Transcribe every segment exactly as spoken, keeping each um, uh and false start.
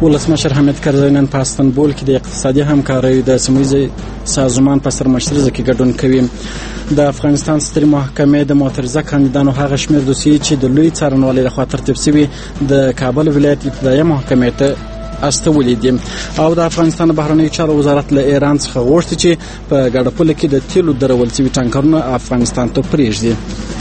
ولسمشر حامد کرزی نن په استانبول کې د اقتصادي همکارۍ د سیمه‌ییز سازمان په سرمشرزه کې ګډون کوي. د افغانستان سترې محکمې د معترضه کاندیدانو هغه شمېر دوسیې چې د لوی څارنوالۍ لخوا ترتیب شوي د کابل ولایت ابتدایي محکمې ته استولې دي. او د افغانستان بهرنیو چارو وزارت له ایران څخه غوښتي چې په ګډه پوله کې د تیلو درول شوي ټانکرونه افغانستان ته پرېږدي.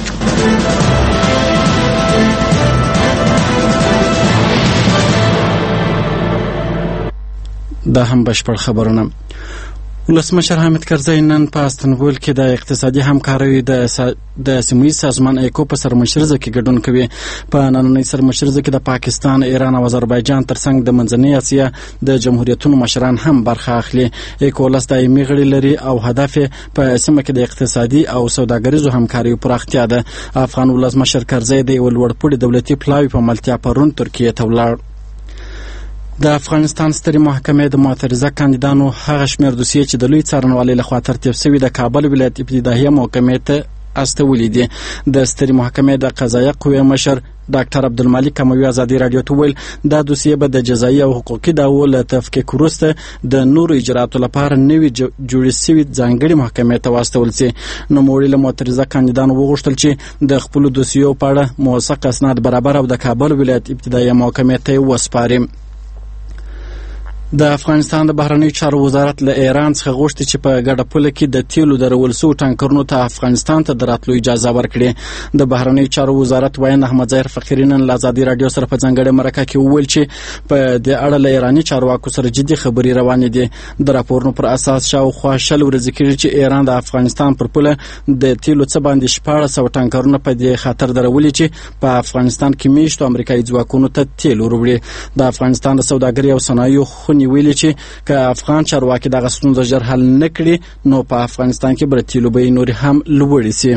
دا هم بشپړ خبرونه. ولسمشر حامد کرزی نن په استانبول کې د اقتصادي همکارۍ د د سیمه‌ییز سازمان ایکو په سرمشرزه کې ګډون کوي. په نننۍ سرمشرزه کې د پاکستان، ایران او آذربایجان ترڅنګ د منځنۍ اسیا د جمهوریتونو مشران هم برخه اخلي. ایکو لس دایمي غړي لري او هدف په سیمه کې د اقتصادي او سوداګریزو همکاریو پراختیا ده. افغان ولسمشر کرزی د یو لوړپوړي دولتي پلاوي په ملتیا پرون ترکیې ته ولاړ. د افغانستان سترې محکمې د معترضه کاندیدانو هغه شمېر دوسیې چې د لوی څارنوالۍ لخوا ترتیب شوي د کابل ولایت ابتدایي محکمې ته استولې دي. د سترې محکمې د قضایه قوې مشر ډاکټر عبدالمالک کموي ازادي راډیو ته وویل دا دوسیې به د جزایي او حقوقي دعوو له تفکیک وروسته د نورو اجرااتو لپاره نوي جوړې شوي ځانګړې محکمې ته واستول شي. نوموړي له معترضه کاندیدانو وغوښتل چې د خپلو دوسیو په اړه موثق اسناد برابر او د کابل ولایت ابتدایي محکمې ته وسپاري. د افغانستان د بهرنیو چارو وزارت له ایران څخه غوښتي چې په ګډه پوله کې د تیلو درول شوو ټانکرونو ته افغانستان ته د راتلو اجازه ورکړي. د بهرنیو چارو وزارت وایي احمد ظاهر فقیري نن له ازادي راډیو سره په ځانګړې مرکه کې وویل چې په دې اړه له ایراني چارواکو سره جدي خبرې روانې دي. د راپورونو پر اساس شاوخوا شل ورځې کېږي چې ایران د افغانستان پر پوله د تیلو څه باندې شپاړس سوه ټانکرونه په دې خاطر درولي چې په افغانستان کې میشتو امریکایي ځواکونو ته تیل وروړي. د افغانستان د سوداګرۍ او صنایعو خونې ویلي چې که افغان چارواکي دغه ستونزه ژر حل نه کړي نو په افغانستان کې به تیلو بیې نورې هم لوړې شي.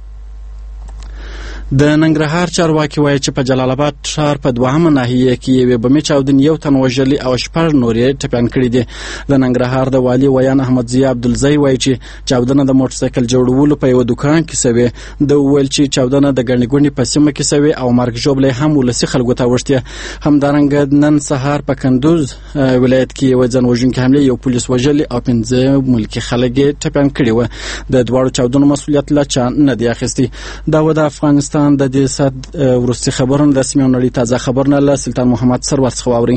د ننګرهار چارواکي وایي چې په جلال آباد ښار په دوهمه ناحیه کې یوې بمي چاودنې یو تن وژلي او شپږ نور یې ټپیان کړي دي. د ننګرهار د والي ویان احمد ضیا عبدالزی وایي چې چاودنه د موټرسایکل جوړولو په یو دکان کې شوې. د وویل چې چاودنه د ګڼې ګوڼې په سیمه کې شوې او مرګ ژوبلی هم ولسي خلکو ته اوښتې. همدارنګه نن سهار په کندوز ولایت کې یوه ځان وژونکې حملې یو پولیس وژلي او پنځه ملکي خلک یې ټپیان کړي وه. د دواړو چاودنو مسؤلیت له چا نه دی اخیستی. دا و د افغانستان د دې سات ورستي خبرونه د سیمې نړۍ تازه خبرونه له سلطان محمد سرور څخه واورئ.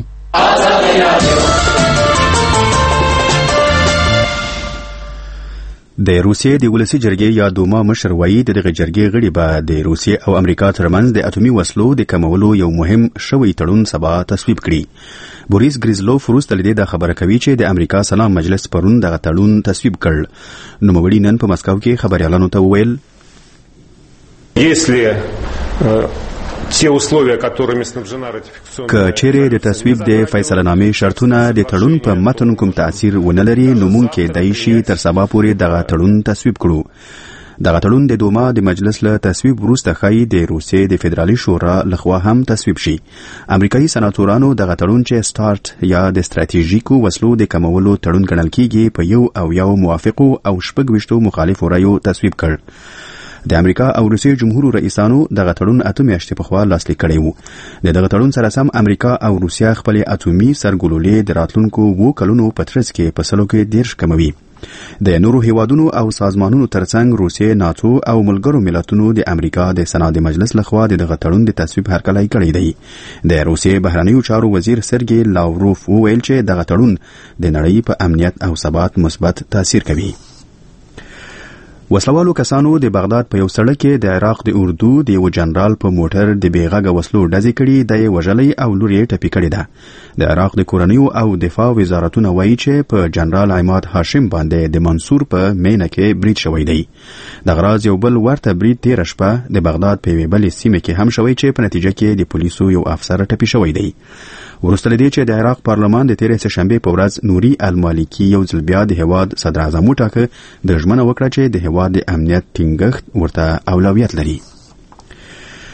د روسیې د ولسي جرګې یا دوما مشر وایي د دغه جرګې غړي به د روسیې او امریکا ترمنځ د اتومي وسلو د کمولو یو مهم شوی تړون سبا تصویب کړي. بوریس ګریزلوف وروسته له دې دا خبره کوي چې د امریکا سنا مجلس پرون دغه تړون تصویب کړ. نوموړي نن په مسکو کې خبريالانو ته وویل Если те условия, которыми снабжена ратификационная... که چیرې د تصویب د فیصله نامې شرطونه د تړون په متن کوم تاثیر ونه لري نو مونږ کېدای شي تر سبا پورې دغه تړون تصویب کړو. دغه تړون د دوما د مجلس له تصویب وروسته ښایي د روسیې د فدرالي شورا لخوا هم تصویب شي. امریکایي سناتورانو دغه تړون چې سټارټ یا د ستراتیژیکو وسلو د کمولو تړون ګڼل کیږي په یو او یو موافقو او شپږ ویشتو مخالفو رایو تصویب کړ. د امریکا او روسیې جمهور رئیسانو دغه تړون اته میاشتې پخوا لاسلیک کړی و. د دغه تړون سره سم امریکا او روسیا خپل اتومي سرګلولې د راتلونکو وو کلونو په ترڅ کې په سلو کې دیرش کموي. د نورو هیوادونو او سازمانونو ترڅنګ روسیې، ناتو او ملګرو ملتونو د امریکا د سناد مجلس لخوا د دغه تړون د تصویب هرکلی کړی دی. د روسیې بهرنیو چارو وزیر سرګی لاوروف وویل چې دغه تړون د نړۍ په امنیت او ثبات مثبت تاثیر کوي. وسلوالو کسانو د بغداد په یو سړک کې د عراق د اردو د یو جنرال په موټر د بیغږه وسلو ډزې کړي، د یې وژلې او لور یې ټپي کړې ده. د عراق د کورنیو او دفاع وزارتونه وایي چې په جنرال عماد هاشم باندې د منصور په مینه کې برید شوی دی. د غراز یو بل ورته برید تېره شپه د بغداد په یوې بلې سیمه کې هم شوی چې په نتیجه کې د پولیسو یو افسر ټپي شوی دی. وروسته له دې چې د عراق پارلمان د تېرې سهشنبې په ورځ نوري المالکي یو ځل بیا د هیواد صدر اعظم وټاکه، د ژمنه وکړه چې د هیواد د امنیت ټینګښت ورته اولویت لري.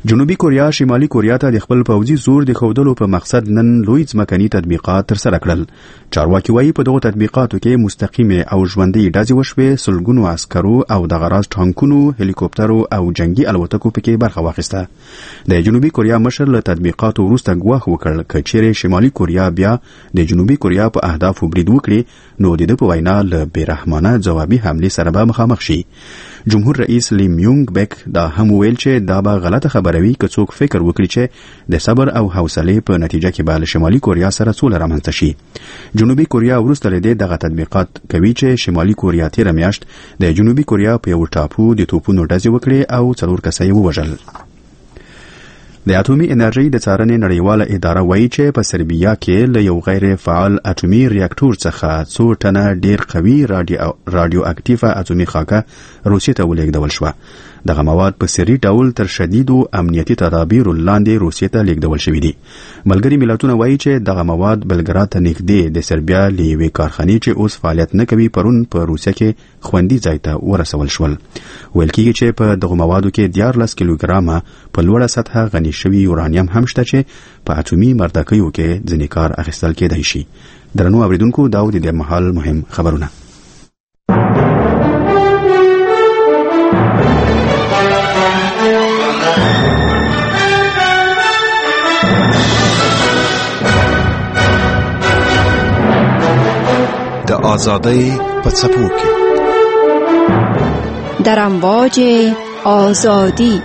جنوبي کوریا شمالي کوریا ته د خپل پوځي زور د ښودلو په مقصد نن لوی ځمکني تطبیقات ترسره کړل. چارواکي وایي په دغو تطبیقاتو کې مستقیمه او ژوندۍ ډزې وشوې، سلګونو عسکرو او د غراز ټانکونو، هلیکوپټرو او جنگي الوتکو پکې برخه واخیسته. د جنوبي کوریا مشر له تطبیقاتو وروسته ګواښ وکړ که چیرې شمالي کوریا بیا د جنوبي کوریا په اهدافو برید وکړي نو د ده په وینا له بېرحمانه ځوابي حملې سره به مخامخ شي. جمهور رئیس لیم یونګ بیک دا هم ویل چې دا به غلطه خبره وي که څوک فکر وکړي چې د صبر او حوصلې په نتیجه کې به له شمالي کوریا سره سوله رامنځته شي. جنوبي کوریا وروسته له دې دغه تطبیقات کوي چې شمالي کوریا تېره میاشت د جنوبي کوریا په یو ټاپو د توپونو ډزې وکړې او څلور کسه یې ووژل. د اټومي انرژي د څارنې نړیواله اداره وایي چې په سربیا کې له یو غیر فعال اټومي ریاکټور څخه څو ټنه ډیر قوي رادیو اکټیفه اټومي خاکه روسیې ته ولېږدول شوه. دغه مواد په سري ډول تر شدیدو امنیتي تدابیرو لاندې روسیې ته لیږدول شوي دي. ملګري ملتونه وایي چې دغه مواد بلګراد ته نږدې د سربیا له یوې کارخانې چې اوس فعالیت نه کوي پرون په روسیه کې خوندي ځای ته ورسول شول. ویل کېږي چې په دغو موادو کې دیارلس کیلوګرامه په لوړه سطحه غني شوي یورانیم هم شته چې په اټومي مردکیو کې ځینې کار اخیستل کېدای شي. درنو اوریدونکو دا د دې مهال مهم خبرونه. د آزادۍ په څپو کې در امواج آزادی.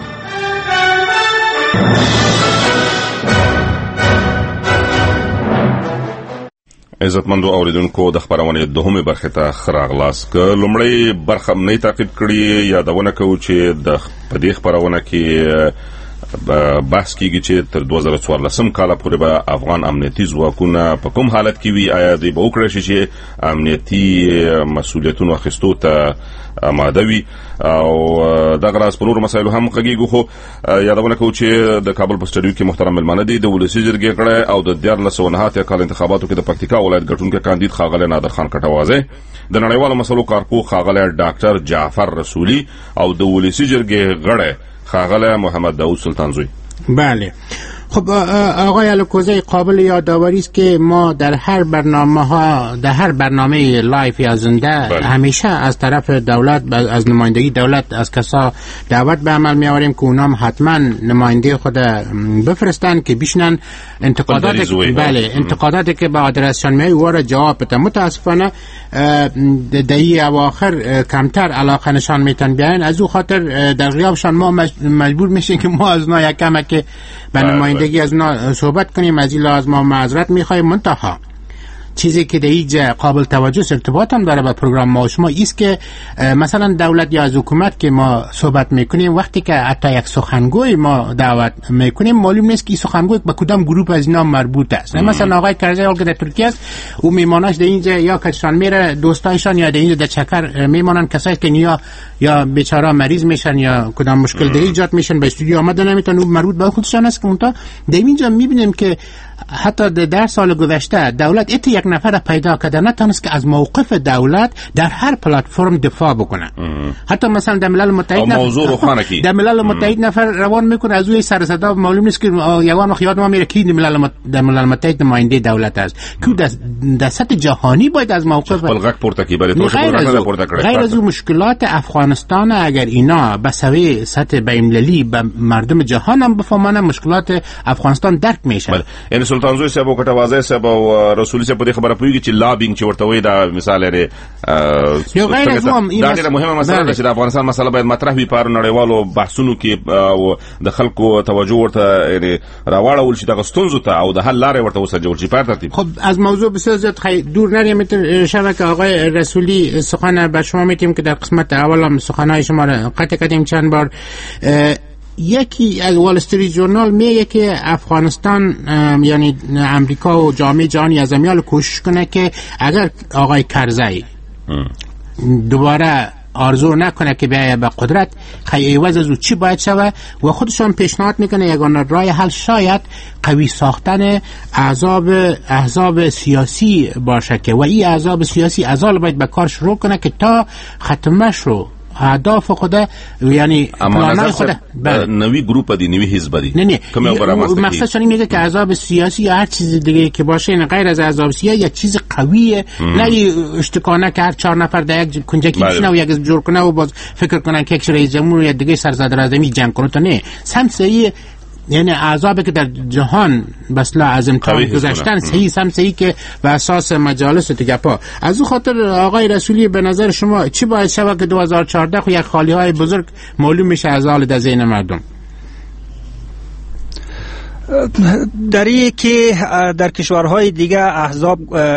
عزتمندو اوریدونکو د خبرونې دوهمه برخه ته خراغلاس ک لومړی برخه نه تعقیب کړي یادونه کوي چې د پدې خبرونه کې بحث کیږي چې تر دوه زره څوارلسم کال پورې به افغان امنیتي ځواکونه په کوم حالت کې وي، آیا دوی به وکړي چې امنیتي مسؤلیتونه اخیستو ته آماده وي او دغه راز په نورو مسایلو هم غږیږو. خو یادونه کوو چې د کابل په سټډیو کې محترم ملمانه دي د ولسي جرګې غړی او د دیارلس سوه نهه اتیا کال انتخاباتو کې د پکتیکا ولایت ګټونکی کاندید ښاغلی نادر خان کټوازی، د نړیوالو مسلو کارپوه ښاغلی ډاکټر جعفر رسولي او د ولسي جرګې غړی ښاغلی محمد داود سلطانزوی. بله خب آقای الکوزی، قابل یادآوری است که ما در هر برنامه ها در هر برنامه لایف یا زنده بله. همیشه از طرف دولت از نمایندگی دولت از کسا دعوت به عمل می آوریم که اونام حتما نماینده خود بفرستن که بشنن انتقادات بله انتقاداتی که به آدرسشان می او را جواب بدن. متاسفانه دهی اواخر کمتر علاقه نشان میتن بیاین، از او خاطر در غیابشان ما مجبور میشیم که ما از اونا یک کمک که به نمایندگی از اونا صحبت کنیم. از این لحاظ ما معذرت میخوایم. منتها چیزی که در اینجا قابل توجه ارتباط هم داره با پروگرام ما و شما ایست که مثلا دولت یا از حکومت که ما صحبت میکنیم وقتی که حتی یک سخنگوی ما دعوت میکنیم معلوم نیست که این سخنگوی به کدام گروه از اینا مربوط است. مثلا آقای کرزی که در ترکیه است او میماناش در اینجا یا کشان میره دوستایشان یا در اینجا در چکر میمانن کسایی که یا یا بیچاره مریض میشن یا کدام مشکل در ایجاد میشن به استودیو آمدن نمیتونن او مربوط به خودشان است. که اونتا در اینجا میبینیم که حتی در سال گذشته دولت ات یک نفر پیدا کرده نتونست که از موقف دولت در هر پلتفرم دفاع بکنه. حتی مثلا در ملل متحد نفر در ملل متحد نفر روان میکنه از اوی سر صدا معلوم نیست که یوان وقت یاد ما میره کی در ملل در ملل متحد نماینده دولت است که در سطح جهانی باید از موقف بلغک پورته کی بله توش بلغک پورته کړي. غیر از مشکلات افغانستان اگر اینا به سوی سطح بین‌المللی به مردم جهان هم بفهمن مشکلات افغانستان درک میشه. یعنی سلطانزوی صاحب او کټوازی صاحب او رسولي صاحب په خبره پوهیږي چې لابینګ چې ورته وي دا مثال لري. یو غیر از هم دا ډېره مهمه مسله ده چې د افغانستان مسله باید مطرح وي په نړیوالو بحثونو کې او د خلکو توجه ورته یعنی راوړول شي د ستونزو ته او د حل لارې ورته وسنجول شي په ترتیب. خب از موضوع بسیار زیاد دور نریم. شبکه آقای رسولی سخن به شما میتیم که در قسمت اول هم سخنهای شما را قطع کردیم چند بار. یکی از وال استریت جورنال میگه که افغانستان یعنی امریکا و جامعه جهانی از امیال کوشش کنه که اگر آقای کرزی دوباره آرزو نکنه که بیایه به قدرت خیلی عوض از او چی باید شوه و خودشان پیشنهاد میکنه یگانه راه حل شاید قوی ساختن احزاب احزاب سیاسی باشه که و این احزاب سیاسی ازال باید به کار شروع کنه که تا ختمش رو اهداف خود یعنی پلانای خود نوی گروپ دی نوی حزب دی نه نه مقصد اینه میگه که احزاب سیاسی یا هر چیز دیگه که باشه این غیر از احزاب سیاسی یا چیز قویه نه اشتکانه که هر چهار نفر در یک کنجکی بشینه و یک جور کنه و باز فکر کنن که یک رئیس جمهور یا دیگه سرزده رزمی جنگ کنه. تا نه سمسایی یعنی اعضابی که در جهان بسلا از امتحان گذاشتن صحیح سمسایی که و اساس مجالس و تگپا. از اون خاطر آقای رسولی به نظر شما چی باید شود که دو هزار و چهارده خو یک خالی های بزرگ معلوم میشه از حال در ذهن مردم؟ در این که در کشورهای دیگه احزاب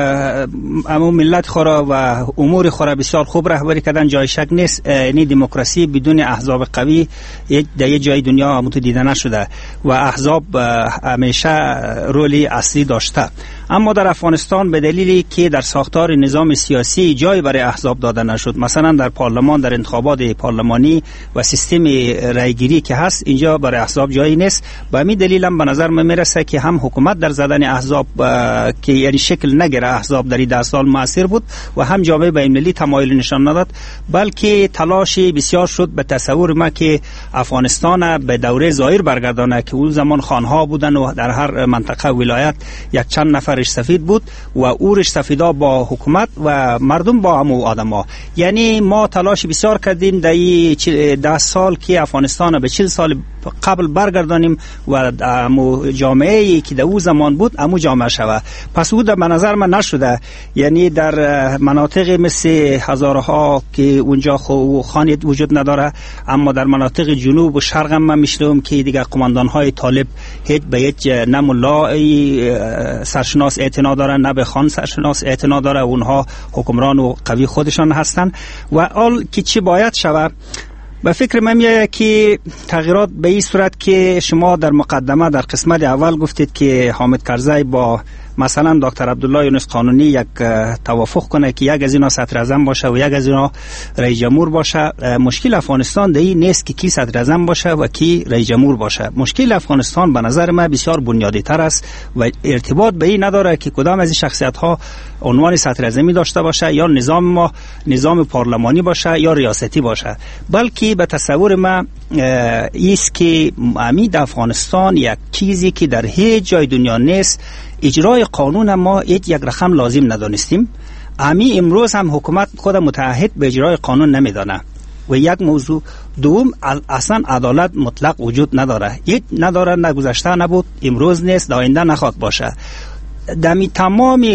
امو ملت خورا و امور خورا بسیار خوب رهبری کردن، جای شک نیست. یعنی دموکراسی بدون احزاب قوی در یک جای دنیا همونطور دیده نشده و احزاب همیشه رولی اصلی داشته. اما در افغانستان به دلیلی که در ساختار نظام سیاسی جای برای احزاب داده نشد، مثلا در پارلمان در انتخابات پارلمانی و سیستم رایگیری که هست اینجا برای احزاب جایی نیست. به همین دلیل هم به نظر من میرسه که هم حکومت در زدن احزاب که یعنی شکل نگیره احزاب در این ده سال موثر بود و هم جامعه بین‌المللی تمایل نشان نداد، بلکه تلاشی بسیار شد به تصور ما که افغانستان به دوره ظاهر برگردانه که اون زمان خانها بودن و در هر منطقه ولایت یک چند نفر رش سفید بود و او رش سفیدا با حکومت و مردم با همو آدما. یعنی ما تلاش بسیار کردیم در این ده سال که افغانستان به چهل سال قبل برگردانیم و امو جامعه‌ای که در او زمان بود امو جامعه شوه. پس او در نظر من نشده. یعنی در مناطق مثل هزارها که اونجا خو خانه وجود نداره، اما در مناطق جنوب و شرق هم من میشنوم که دیگه قماندان‌های طالب هیچ به هیچ نه ملای سرشناس اعتنا داره نه به خان سرشناس اعتنا داره، اونها حکمران و قوی خودشان هستند. و آل که چی باید شوه؟ به فکر من میاد که تغییرات به این صورت که شما در مقدمه در قسمت اول گفتید که حامد کرزی با مثلا دکتر عبدالله یونس قانونی یک توافق کنه که یک از اینا صدر اعظم باشه و یک از اینا رئیس جمهور باشه. مشکل افغانستان در این نیست که کی صدر اعظم باشه و کی رئیس جمهور باشه. مشکل افغانستان به نظر من بسیار بنیادی تر است و ارتباط به این نداره که کدام از این شخصیت ها عنوان صدر اعظمی داشته باشه یا نظام ما نظام پارلمانی باشه یا ریاستی باشه، بلکه به تصور من است که امید افغانستان یک چیزی که در هیچ جای دنیا نیست. اجرای قانون ما یک رقم لازم ندانستیم. امی امروز هم حکومت خود متعهد به اجرای قانون نمیدانه و یک موضوع. دوم اصلا عدالت مطلق وجود نداره، یک نداره، نه گذشته نبود، امروز نیست، آینده نخواهد باشه. دمی تمام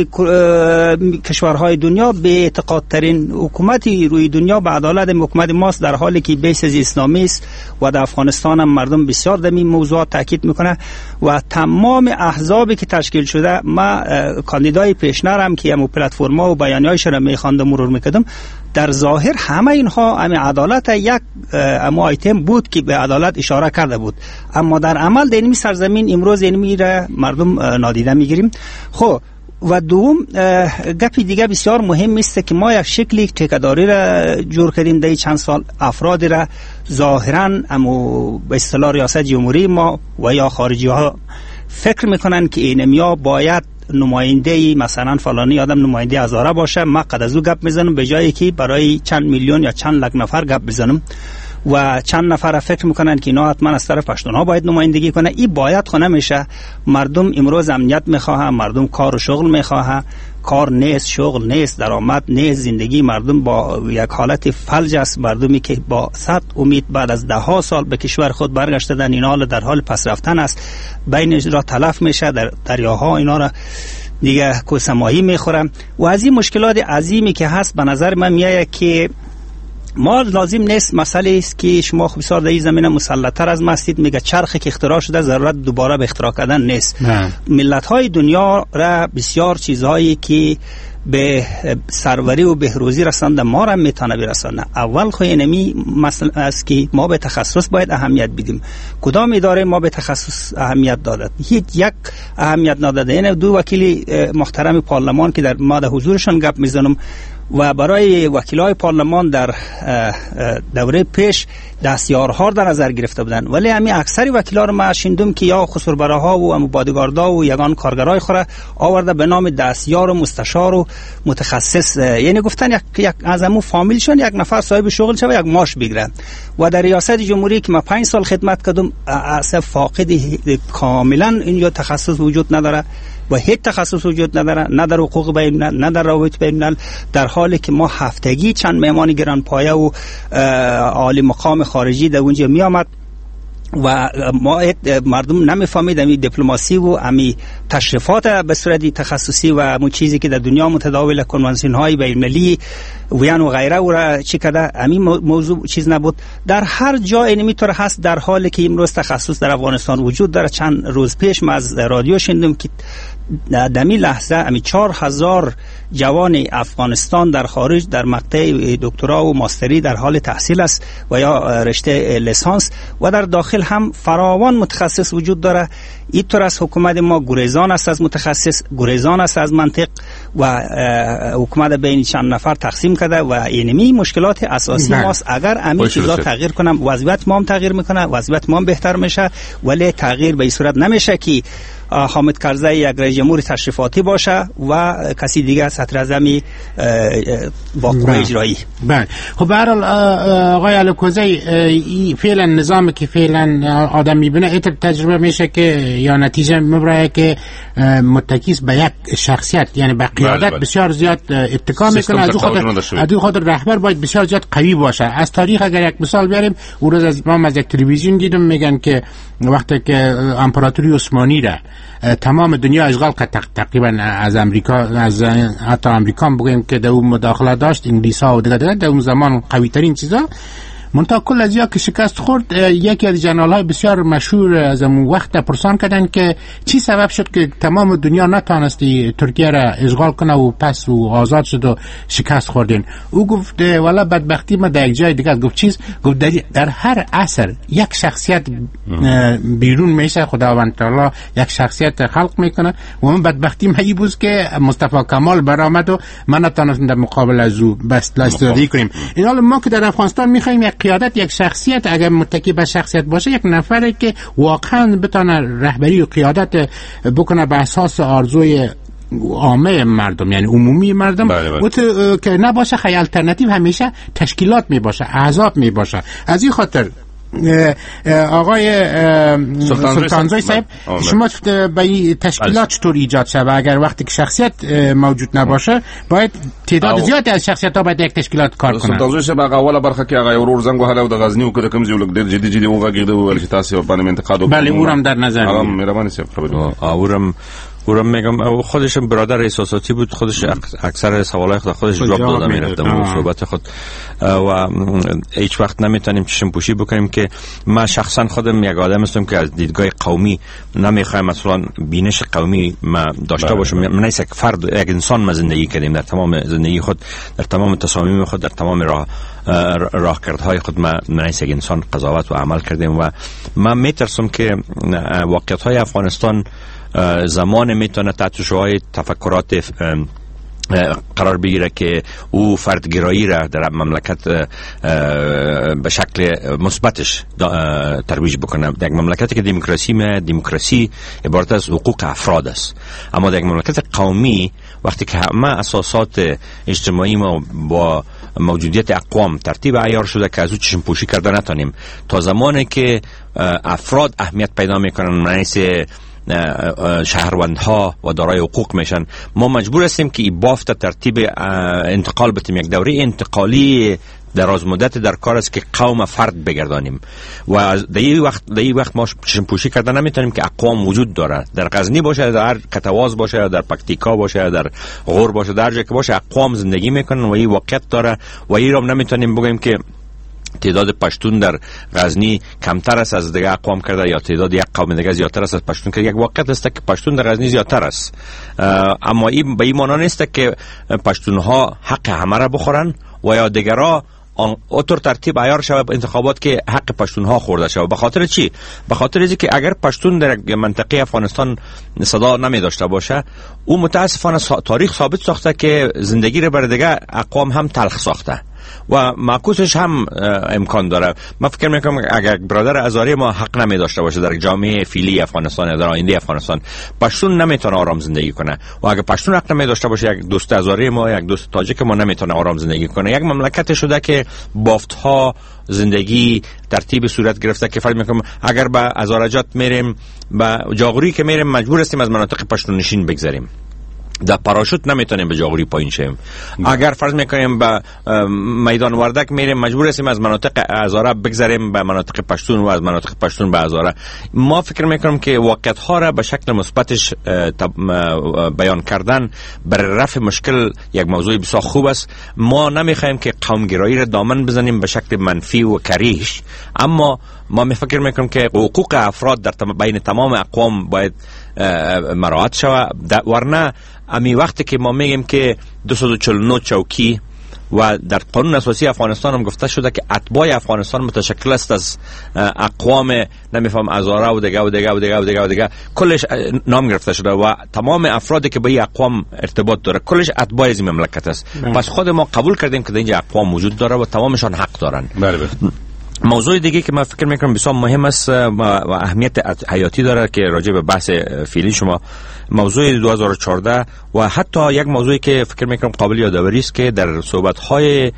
کشورهای دنیا به اعتقاد ترین حکومتی روی دنیا به عدالت حکومت ماست، در حالی که بیس از اسلامی است و در افغانستان هم مردم بسیار دمی موضوعات تاکید میکنه و تمام احزابی که تشکیل شده. ما کاندیدای پیشنرم که همو پلتفرما و بیانیه‌هایش را میخواندم مرور میکردم، در ظاهر همه اینها همه عدالت یک اما آیتم بود که به عدالت اشاره کرده بود، اما در عمل در این سرزمین امروز این میره مردم نادیده میگیریم. خب و دوم گپی دیگه بسیار مهم است که ما یک شکلی ټیکه‌داری را جور کردیم در چند سال. افرادی را ظاهرا اما به اصطلاح ریاست جمهوری ما و یا خارجی ها فکر میکنن که اینمیا باید نماینده مثلا فلانی آدم نماینده هزاره باشه. ما قد از او گپ میزنم به جایی که برای چند میلیون یا چند لک نفر گپ بزنم و چند نفر فکر میکنن که اینا حتما از طرف پشتونها باید نمایندگی کنه. این باید خو نمیشه. مردم امروز امنیت میخواه، مردم کار و شغل میخواه. کار نیست، شغل نیست، درآمد نیست، زندگی مردم با یک حالت فلج است. مردمی که با صد امید بعد از ده ها سال به کشور خود برگشتن، اینا حال در حال پس رفتن است. بین را تلف میشه، در دریاها اینا را دیگه کوسمایی میخورم و از این مشکلات عظیمی که هست به نظر من میاد که ما لازم نیست. مسئله است که شما خب بسیار در این زمینه مسلط‌تر از ما هستید. میگه چرخی که اختراع شده ضرورت دوباره به اختراع کردن نیست. ملت‌های دنیا را بسیار چیزهایی که به سروری و بهروزی رسانده ما را میتونه برسانه. اول خو اینمی مسئله است که ما به تخصص باید اهمیت بدیم. کدام اداره ما به تخصص اهمیت داده؟ هیچ یک اهمیت نداده. این دو وکیل محترم پارلمان که در ما در حضورشان گپ میزنم و برای وکیلای پارلمان در دوره پیش دستیارها در نظر گرفته بودن، ولی همین اکثر وکیلا رو ما شنیدم که یا خسربراها و ام بادیگاردا و یگان کارگرای خوره آورده به نام دستیار و مستشار و متخصص، یعنی گفتن یک, یک از همون فامیلشون یک نفر صاحب شغل شه و یک ماش بگیره. و در ریاست جمهوری که ما پنج سال خدمت کردم اصلا فاقد کاملا اینجا تخصص وجود نداره و هیچ تخصص وجود نداره، نه در حقوق بین الملل نه در روابط بین الملل، در حالی که ما هفتگی چند مهمان گرانپایه و عالی مقام خارجی در اونجا می آمد و ما مردم نمیفهمید امی دیپلماسی و امی تشریفات به صورت تخصصی و اون چیزی که در دنیا متداول کنوانسیون های بین المللی ویان و غیره و را چی کده امی موضوع چیز نبود. در هر جای نمیطور هست، در حالی که امروز تخصص در افغانستان وجود داره. چند روز پیش من از رادیو شنیدم که در این لحظه امی چهار هزار جوان افغانستان در خارج در مقطع دکترا و ماستری در حال تحصیل است و یا رشته لیسانس، و در داخل هم فراوان متخصص وجود داره. این طور از حکومت ما گریزان است از متخصص، گریزان است از منطق و حکومت بین چند نفر تقسیم کرده و اینمی مشکلات اساسی ماست. اگر همین چیزا تغییر کنم وضعیت ما هم تغییر میکنه، وضعیت ما هم بهتر میشه، ولی تغییر به این صورت نمیشه که حامد کرزی یک رئیس جمهور تشریفاتی باشه و کسی دیگه سطر اعظمی با قوه اجرایی. بله خب به هر حال آقای الکوزی فعلا نظامی که فعلا آدم میبینه ایتر تجربه میشه که یا نتیجه میبره که متکیس به یک شخصیت یعنی به قیادت بله بله. بسیار زیاد اتکا میکنه. از خاطر خاطر رهبر باید بسیار زیاد قوی باشه. از تاریخ اگر یک مثال بیاریم، اون روز از ما از یک تلویزیون دیدم میگن که وقتی که امپراتوری عثمانی را تمام دنیا اشغال کرد تقریبا از امریکا، از حتی امریکا بگیم که در اون مداخله داشت، انگلیس ها و دیگه دیگه در اون زمان قوی ترین چیزا، منتها کل از یا که شکست خورد. یکی از جنرال های بسیار مشهور از اون وقت پرسان کردن که چی سبب شد که تمام دنیا نتونستی ترکیه را اشغال کنه و پس و آزاد شد و شکست خوردین. او گفت والا بدبختی ما در یک جای دیگه گفت چیز گفت در, در هر عصر یک شخصیت بیرون میشه، خداوند تعالی یک شخصیت خلق میکنه و من بدبختی من بود که مصطفی کمال برآمد و من نتونستم در مقابل از او بس لاستادی کنیم. این حال ما که در افغانستان میخوایم یک قیادت، یک شخصیت اگر متکی به شخصیت باشه، یک نفری که واقعا بتونه رهبری و قیادت بکنه به اساس آرزوی عامه مردم یعنی عمومی مردم بله بله. و که نباشه خیلی الटरनेटिव همیشه تشکیلات می باشه، احزاب می باشه. از این خاطر آقای سلطانزای صاحب شما به تشکیلات چطور ایجاد شد؟ اگر وقتی که شخصیت موجود نباشه باید تعداد زیادی از شخصیت ها باید یک تشکیلات کار کنن. سلطانزای صاحب هغه اوله برخه کې هغه ورور زنګ وهله او د غزنی او کده کوم ځای ولګ ډېر جدي جدي وغږېده وویل چې تاسو باندې انتقاد وکړئ. بله اورم در نظر هغه مهرباني صاحب خبرې اورم اورم میگم خودش برادر احساساتی بود، خودش اکثر سوالای خود خودش جواب داده میرفت و صحبت خود و هیچ وقت نمیتونیم چشم پوشی بکنیم که من شخصا خودم یک آدم هستم که از دیدگاه قومی نمیخوایم مثلا بینش قومی ما داشته باشم. من نیست یک فرد یک انسان ما زندگی کردیم در تمام زندگی خود، در تمام تصامیم خود، در تمام راه راهکردهای خود ما نیست یک انسان قضاوت و عمل کردیم و من میترسم که واقعیت های افغانستان زمان میتونه تحت شعاع تفکرات قرار بگیره که او فردگرایی را در مملکت به شکل مثبتش ترویج بکنه. در یک مملکتی که دموکراسی ما دموکراسی عبارت از حقوق افراد است، اما در یک مملکت قومی وقتی که همه اساسات اجتماعی ما با موجودیت اقوام ترتیب عیار شده که از او چشم پوشی کرده نتونیم تا زمانی که افراد اهمیت پیدا میکنن مثل شهروندها و دارای حقوق میشن، ما مجبور هستیم که این بافت ترتیب انتقال بتیم. یک دوره انتقالی دراز مدت در کار است که قوم فرد بگردانیم و در این وقت در این وقت ما چشم پوشی کردن نمیتونیم که اقوام وجود داره، در غزنی باشه، در کتواز باشه، در پکتیکا باشه، در غور باشه، در جایی که باشه اقوام زندگی میکنن و این واقعیت داره و این رو نمیتونیم بگیم که تعداد پشتون در غزنی کمتر است از دیگه اقوام کرده یا تعداد یک قوم دیگه زیادتر است از پشتون که یک واقعیت است که پشتون در غزنی زیادتر است، اما این به این معنی نیست که پشتون ها حق همه را بخورن و یا دیگرها اونطور ترتیب عیار شود انتخابات که حق پشتونها خورده شود. به خاطر چی؟ به خاطر اینکه اگر پشتون در منطقه افغانستان صدا نمی داشته باشه، او متاسفانه تاریخ ثابت ساخته که زندگی رو بر دیگه اقوام هم تلخ ساخته و معکوسش هم امکان داره. من فکر میکنم اگر برادر هزاره ما حق نمی داشته باشه در جامعه فعلی افغانستان یا در آینده افغانستان، پشتون نمیتونه آرام زندگی کنه و اگر پشتون حق نمی داشته باشه، یک دوست هزاره ما، یک دوست تاجیک ما نمیتونه آرام زندگی کنه. یک مملکت شده که بافتها زندگی ترتیب صورت گرفته که فرض میکنم اگر به هزارجات میریم، به جاغوری که میریم مجبور هستیم از مناطق پشتون نشین بگذاریم، در پاراشوت نمیتونیم به جاغوری پایین شیم. اگر فرض میکنیم به میدان وردک میریم مجبور هستیم از مناطق هزاره بگذاریم به مناطق پشتون و از مناطق پشتون به هزاره. ما فکر میکنم که واقعیت ها را به شکل مثبتش بیان کردن برای رفع مشکل یک موضوع بسیار خوب است. ما نمیخوایم که قومگرایی را دامن بزنیم به شکل منفی و کریش، اما ما می فکر میکنم که حقوق افراد در بین تمام اقوام باید مراعات شود، ورنه امی وقتی که ما میگیم که دویست و چهل و نه چوکی و در قانون اساسی افغانستان هم گفته شده که اتباع افغانستان متشکل است از اقوام نمیفهم هزاره و دیگه و دیگه و دیگه و دیگه و دیگه، کلش نام گرفته شده و تمام افرادی که به این اقوام ارتباط داره کلش اتباع از این مملکت است. پس خود ما قبول کردیم که اینجا اقوام وجود داره و تمامشان حق دارن. بله. موضوع دیگه که من فکر میکنم بسیار مهم است و اهمیت حیاتی داره که راجع به بحث فعلی شما، موضوع دو هزار و چهارده و حتی یک موضوعی که فکر میکنم قابل یادآوری است که در صحبت‌های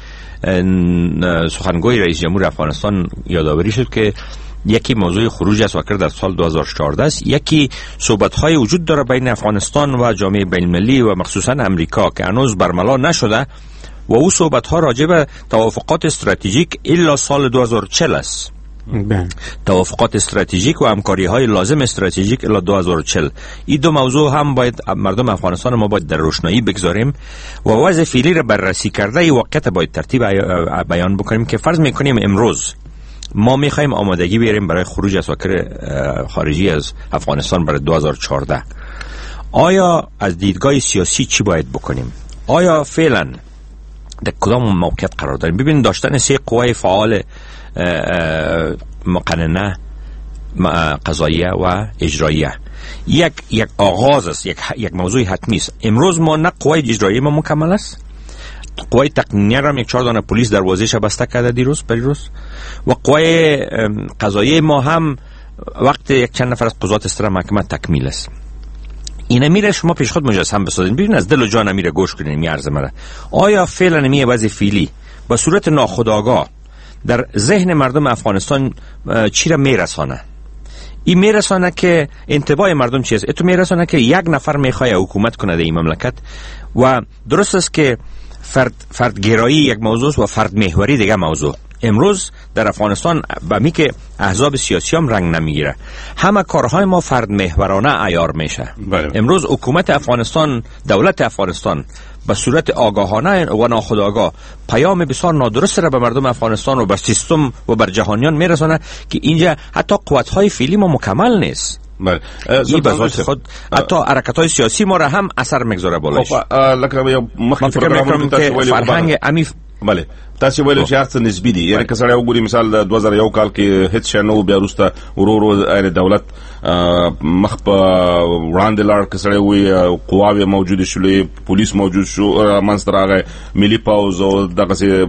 سخنگوی رئیس جمهور افغانستان یادآوری شد که یکی موضوع خروج از وکر در سال دو هزار و چهارده است، یکی صحبت‌های وجود داره بین افغانستان و جامعه بین‌المللی و مخصوصا امریکا که هنوز برملا نشده و او صحبت ها راجع به توافقات استراتژیک الا سال دو هزار و چهل است. بله. توافقات استراتژیک و همکاری های لازم استراتژیک الا دو هزار و چهل. این دو موضوع هم باید مردم افغانستان ما باید در روشنایی بگذاریم و وضع فعلی را بررسی کرده ای واقعیت باید ترتیب بیان بکنیم که فرض میکنیم امروز ما میخوایم آمادگی بیاریم برای خروج از وکر خارجی از افغانستان برای دو هزار و چهارده. آیا از دیدگاه سیاسی چی باید بکنیم؟ آیا فعلا در کدام موقعیت قرار داریم؟ ببین داشتن سه قوه فعال مقننه، قضاییه و اجراییه یک یک آغاز است، یک یک موضوع حتمی است. امروز ما نه قوه اجراییه ما مکمل است، قوه تقنینیه را یک چهار دانه پلیس دروازه‌اش بسته کرده دیروز پریروز و قوه قضاییه ما هم وقت یک چند نفر از قضات استرا محکمه تکمیل است. اینا میره شما پیش خود مجسم بسازین، ببین از دل و جان میره گوش کنین میارزه مره. آیا فعلا میه وضع فعلی به صورت ناخودآگاه در ذهن مردم افغانستان چی را میرسانه؟ این میرسانه که انتباه مردم چیست؟ اتو میرسانه که یک نفر میخواد حکومت کنه در این مملکت و درست است که فرد فردگرایی یک موضوع و فرد محوری دیگه موضوع. امروز در افغانستان به می که احزاب سیاسی هم رنگ نمیگیره، همه کارهای ما فرد محورانه عیار میشه. بله. امروز حکومت افغانستان، دولت افغانستان به صورت آگاهانه و ناخودآگاه پیام بسیار نادرست را به مردم افغانستان و به سیستم و بر جهانیان میرسونه که اینجا حتی قوت‌های فعلی ما مکمل نیست. بله. این به ذات خود حتی حرکت‌های سیاسی ما را هم اثر میگذاره بالایش. خب لکه مخکې پروګرام ته فرهنگ امیف بله تاسو ویل چې هرڅه نسبی دي، یعنی که سره وګوري مثال د دوه زره یو کال کې هیڅ شی نو، بیا وروسته ورو ورو د دولت مخ په وړاندې لاړ، که سره وي قواوې موجود شولې، پولیس موجود شو، منځته راغی ملي پوځ او دغسې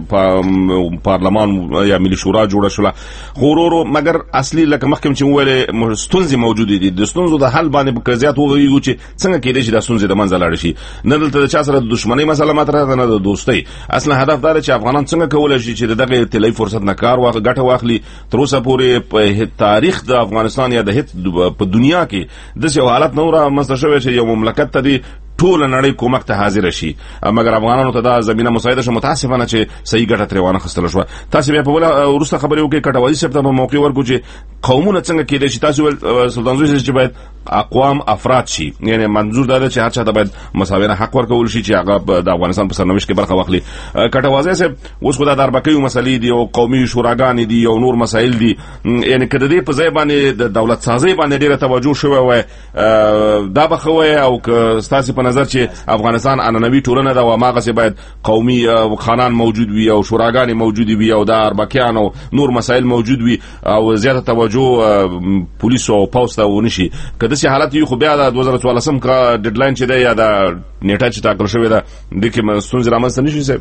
پارلمان یا ملي شورا جوړه شوله، خو ورو ورو مګر اصلي لکه مخکې چې وویلې ستونزې موجودې دي، د ستونزو د حل باندې به زیات وغږیږو چې څنګه کېدای شي دا ستونزې د منځه لاړې شي. نه دلته د چا سره د دښمنۍ مسله مطرح ده، نه د دوستۍ. اصلا هدف دا دی چې افغانان څنګه کولای شي چې دغه طلایي فرصت نه کار واخ ګټه واخلي. تر اوسه پورې په تاریخ د افغانستان یا د هیڅ په دنیا کې داسې یو حالت نه رامنځته شوی چې یو مملکت ته دی ټول نړۍ کومک ته حاضر شي، مګر افغانانو ته دا زمينه مساعده شو، متاسفانه چې صحیح ګټه ترې وانه خستل شو. تاسو بیا په ولا ورسته خبرې وکړئ کټوازي صاحب ته په موقع ورکو چې قومونه څنګه کېدای شي. تاسو ول سلطان زوی چې باید اقوام افراد شي، یعنی منظور دا چې هر چا ته باید مساوي حق ورکول شي چې هغه د افغانستان په سرنوشت کې برخه واخلي. کټوازي صاحب اوس خدای دربکې مسلې دي او قومي شوراګان دي او نور مسایل دي، یعنی کله دې په ځای باندې د دولت سازي باندې ډیره توجه شوی وای دا بخوي او که تاسو په په نظر چې افغانستان عنعنوي ټولنه ده او ماغه باید قومي خانان موجود وي او شوراګانې موجود وي او د اربکیان او نور مسایل موجود وي او زیاته توجه پولیس او پوسټ ته ونشي کله چې حالت یو خو بیا د دوه زره څوارلسم کا ډیډلاین چې دی یا د نیټه چې ټاکل شوې ده د کې ستونزې رامنځته نشي صاحب.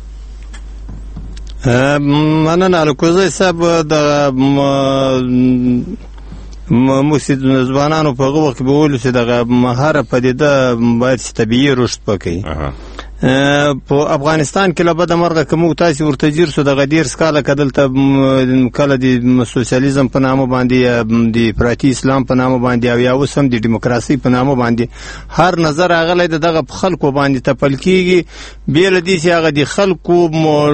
مننه الکوزی صاحب د موسید ځوانانو په هغه وخت کې به ویلو چې دغه هره پدیده باید طبیعي رشد وکړي. په افغانستان کې له بده مرغه که موږ تاسې ورته ځیر سو دغه ډېر سکاله که دلته کله د سوسیالیزم په نامه باندې یا د افراطي اسلام په نامه باندې او یا اوس هم د ډیموکراسۍ په نامه باندې هر نظر راغلی د دغه خلکو باندې تپل کېږي بې له دې چې هغه د خلکو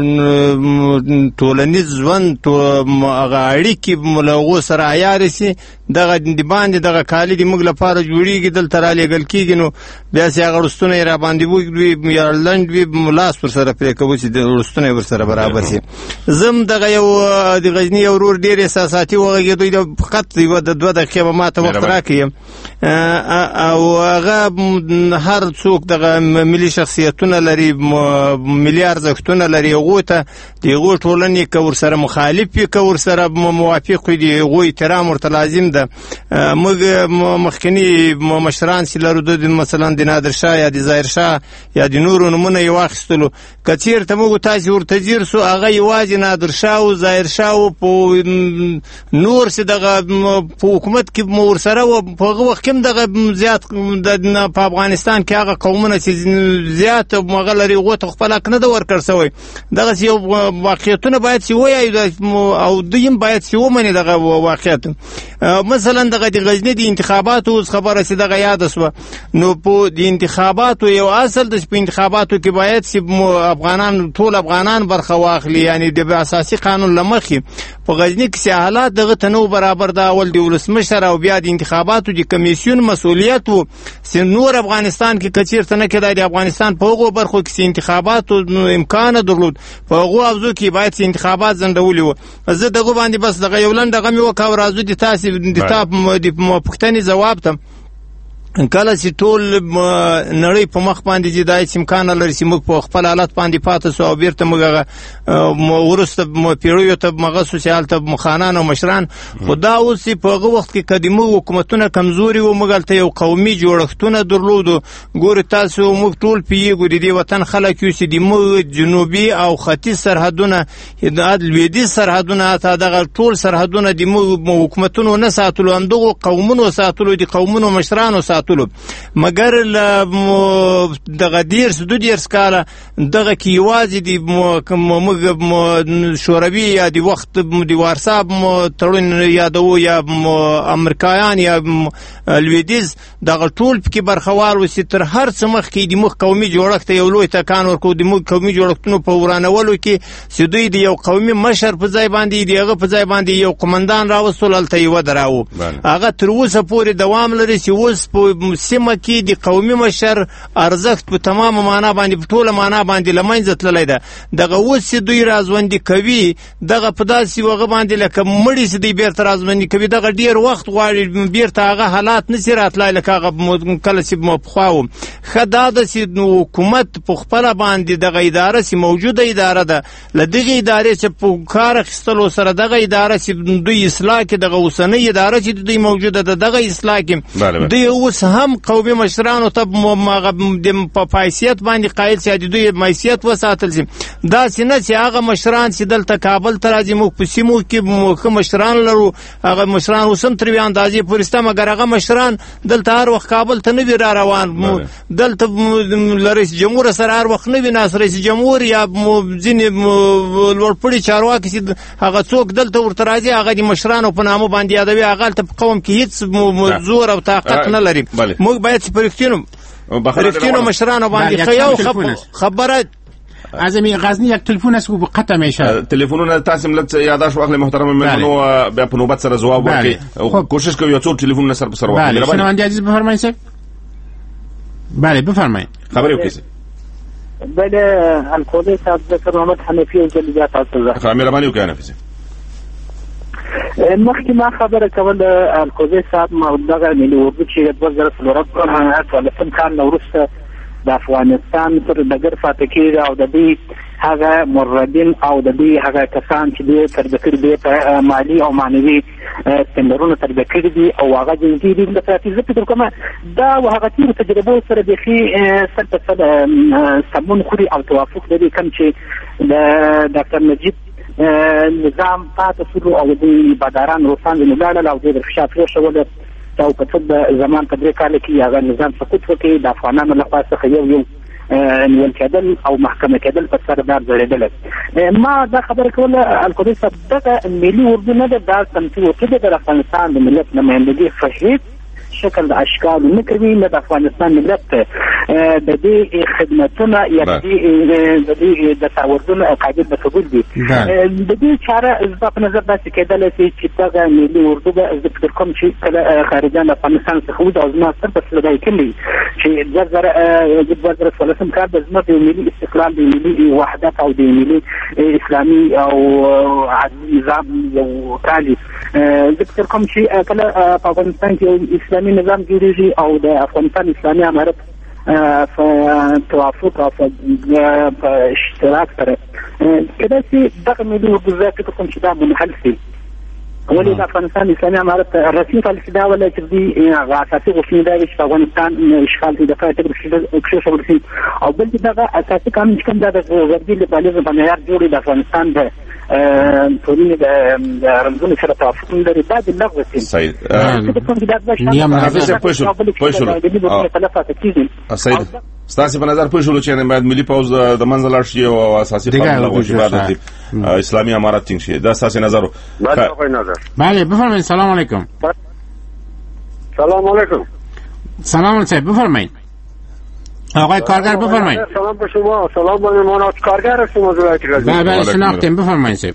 ټولنیز ژوند هغه اړیکې له هغو سره عیار شي دغه د باندې دغه کالي د موږ لپاره جوړېږي دلته رالیږل کېږي نو بیا چې هغه رستونه یې راباندې وږدوي یا لنډ وي لاس ورسره پرې کوو چې رستونه یې ورسره برابر شي. زم دغه یو د غزني یو ورور ډېر احساساتي وغږېدو د فقط یوه د دوه دقیقې به ما ته وخت راکړي او هغه هر څوک دغه ملي شخصیتونه لري ملي ارزښتونه لري هغو ته د هغو ټولنې که ورسره مخالف وي که ورسره موافق وي د هغو احترام ورته لازم ده. موږ مخکني مشران چې لرو د مثلا د نادرشاه یا د ظاهرشاه یا د نورو نومونه یې واخیستلو که چېرته موږ تاسې ورته ځیر سو هغه یوازې نادرشاه او ظاهرشاه و په نور چې دغه په حکومت کې مو ورسره و په هغه وخت کې هم دغه زیات په افغانستان کې هغه قومونه چې زیات هغه لري هغو ته خپل حق نه ده ورکړ سوی دغسې یو واقعیتونه باید چې ووایو او دوی هم باید چې ومني دغه واقعیت. مثلا دغه د غزني د انتخاباتو اوس خبره چې دغه یاده سوه نو په د انتخاباتو یو اصل د په انتخاباتو کې باید چې افغانان ټول افغانان برخه واخلي یعنی د اساسي قانون له مخې په غزني کې چې حالات دغه ته نو برابر ده اول د ولسمشر او بیا د انتخاباتو د کمیسیون مسؤلیت و چې نور افغانستان کې که چېرته نه کېدای د افغانستان په هغو برخو کې چې انتخاباتو امکان درلود په هغو حوزو کې باید چې انتخابات ځنډولي وو. زه دغه باندې بس دغه یو لنډ هغه مې وکړه او راځو د تاسې د تا د پوښتنې ځواب ته کله چې ټول نړۍ په مخ باندې چې دا هېڅ امکان نه لري چې موږ په خپل حالت باندې پاتې سو او بېرته موږ هغه وروسته پیړیو ته مغه سو چې هلته مخانان او مشران خو دا اوس په هغه وخت کې که د موږ حکومتونه کمزوري وو موږ هلته یو قومي جوړښتونه درلودو. ګورې تاسو موږ ټول پوهېږو د دې وطن خلک یو چې د موږ جنوبي او ختیځ سرحدونه لویدیځ سرحدونه حتی دغه ټول سرحدونه د موږ حکومتونو نه ساتلو همدغو قومونو ساتلو د قومونو مشرانو ساتلو مګر دغه دیرس دو دیرس کاله دغه کې یوازې د موږ شوروي یا د وخت د وارسا تړون یادوو یا امریکایان یا لویدیځ دغه ټول پکې برخوال و چې تر هر څه مخکې د موږ قومي جوړښت یو لوی ټکان ورکړو د موږ قومي جوړښتونو په ورانولو کې چې دوی د یو قومي مشر په ځای باندې د هغه په ځای باندې یو قمندان راوستل هلته یې ودراوه هغه تر اوسه پورې دوام لري چې اوس په سیمه کې د قومي مشر ارزښت په تمامه معنا باندې په ټوله معنا باندې له منځه تللی ده. دغه اوس چې دوی رازوندي کوي دغه په داسې هغه باندې لکه مړي چې دوی بېرته رازوندي کوي دغه ډېر وخت غواړي بېرته هغه حالات نشي راتلی لکه هغه کله چې پخوا و. ښه دا ده چې حکومت په خپله باندې دغه اداره چې موجوده اداره ده له دغې ادارې چې په کار اخیستلو سره دغه اداره چې دوی اصلاح کړي دغه اوسنۍ اداره چې دوی موجوده ده دغه اصلاح کړي دوی اوس هم قومي مشرانو ته په حیثیت باندې قایل چې د دوی حیثیت وساتل شي. داسې نه چې هغه مشران چې دلته کابل ته راځي موږ په سیمو کې ښه مشران لرو هغه مشران اوس هم تر یوې اندازې پورې شته مګر هغه مشران دلته هر وخت کابل ته نه وي را روان دلته له رئیس جمهور سره هر وخت نه وي ناست رئیس جمهور یا ځینې لوړپوړي چارواکي چې هغه څوک دلته ورته راځي هغه د مشرانو په نامه باندې یادوي هغه هلته په قوم کې هېڅ زور او طاقت نه لري. موږ باید چې په رښتینو رښتینو مشرانو باندې یو خبره اعظمی غزنی یک تلفن است که قطع میشه تلفنونه تاسو ملت یاداش واخلې محترم مهمانو بیا په نوبت سره جواب ورکړي کوشش کوي یو څو تلفنونه سر په سر واخلي. بله شنونده عزیز بفرمایید صاحب. بله بفرمایید خبری وکړئ. بله الکوزی صاحب ذکر محمد حنفی جلیات تاسو خامل باندې وکړه حنفی مخکې ما خبره کوله الکوزی صاحب ما دغه ملي اردو چې دوه زره څلورم کال نه وروسته د افغانستان پر ډګر پاتې کېږي او د دې هغه مردین او د دې هغه کسان چې دوی تربیه کړي دي په مالي او معنوي سندرونه تربیه کړي دي او هغه جنګي دي د پراتیزه فکر کوم دا هغه تیر تجربه سره بيخي سر په سر سمون خوري او توافق لري کوم چې د ډاکټر نجیب نظام پاتې شو او د باداران روسان د نړۍ او د فشار شول او په څه زمان په دې کال کې هغه نظام سقوط وکړي د افغانانو لپاره څخه یو یو نیول کېدل او محکمه کېدل په سر دار ځړېدل. ما دا خبره کوله الکوزی صاحب دغه ملي اردو نه ده دا تمثیل وکړي د افغانستان د ملت نمایندګي فشید شکل د اشکال نه کوي نه د افغانستان ملت د دې خدمتونه یا د دې د تاوردونه قاعده د قبول دي د دې چاره په نظر داسې کېدل چې دغه ملي اردو به د فکر کوم چې کله خارجان افغانستان څخه وځي او زما سر په سلګای کړي چې د زره د دوه زره څلورم کال د زما د ملي استقلال د ملي وحدت او د ملي اسلامي او عدالي نظام یو کالي د فکر کوم چې کله په افغانستان کې اسلامي نظام جوړیږي او د افغانستان اسلامي امارت په توافق او په اشتراک سره کله چې دغه ملي اردو ځکه کوم چې دا منحل شي ولې د افغانستان اسلامي امارت رسمي پالیسي دا ولا چې دی هغه اساسي غوښتنه ده چې افغانستان اشغال دي د فاتح کې شامل شي او بل دغه اساسي قانون چې کوم د غربي لیبرالیزم په معیار جوړ د افغانستان د ټولنې د رمزونو سره توافق لري دا د لغوه شي سید نیم راځي پښو پښو سید ستاسو په نظر پوه شو چې نه باید ملي پوز د منځ لاړ شي او اساسي قانون واجبات دي اسلامي امارات څنګه شي دا اساسي نظر بله بفرمایید. سلام علیکم. سلام علیکم. سلام علیکم. بفرمایید آقای کارگر بفرمایید. سلام به شما. سلام به مهمانان کارگر هستم از ولایت غزنی. بله شناختیم. بفرمایید صاحب.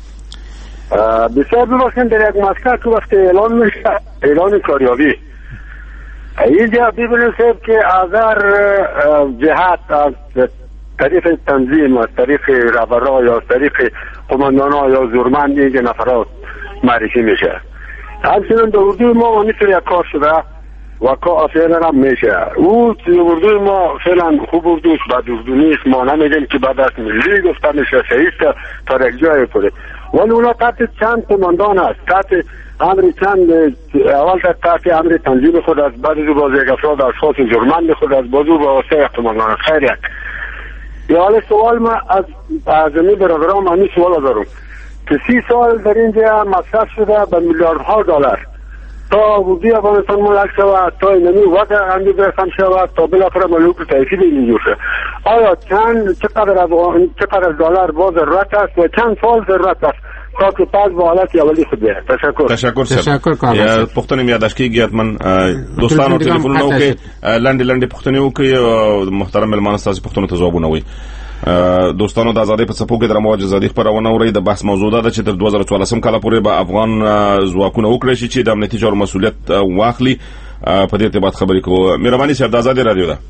بسیار ببخشید در یک مسکن تو وقتی اعلان میشه اعلان کاریابی اینجا ببینید صاحب که اگر جهات از طریق تنظیم از طریق رهبرها یا از طریق قماندانها یا زورمند اینجا نفرات معرفی میشه همچنین در اردوی ما مثل یک کار شده و کار فعلا هم میشه او اردوی ما فعلا خوب اردوست بد اردو نیست ما نمیگیم که بعد از ملی گفته میشه صحیح تا یک جای کنه ولی اونا تحت چند قماندان است تحت امر چند اول تحت امر تنظیم خود است بعد از باز یک افراد اشخاص جرمند خود است باز او با واسطه قماندان خیریت یا حالا سوال ما از اعظمی برادران من سوال دارم که سی سال در اینجا مصرف شده به میلیاردها دلار تا ورودی افغانستان ملک شود تا اینمی وضع اندی برسم شود تا بالاخره ملوک تایفی بینید شد آیا چند چقدر چقدر دلار باز ضرورت است و چند سال ضرورت است تا که پس به حالت اولی خود بیاید. تشکر. تشکر صاحب. یا پښتنې مې یاداش کیږي اتمن دوستانو ټلیفونونه وکړي لاندې لاندې پښتنې وکړي محترم ملمان تاسو پښتنو ته ځوابونه وي دوستانو د ازادۍ په څپو کې د رموج ازادۍ خبرونه اوري د بحث موضوع ده چې تر دوه زره څوارلسم کال پورې به افغان ځواکونه وکړي چې د امنیتي چارو مسولیت واخلي په دې ارتباط خبرې کوو مهرباني صاحب د ازادۍ رادیو ده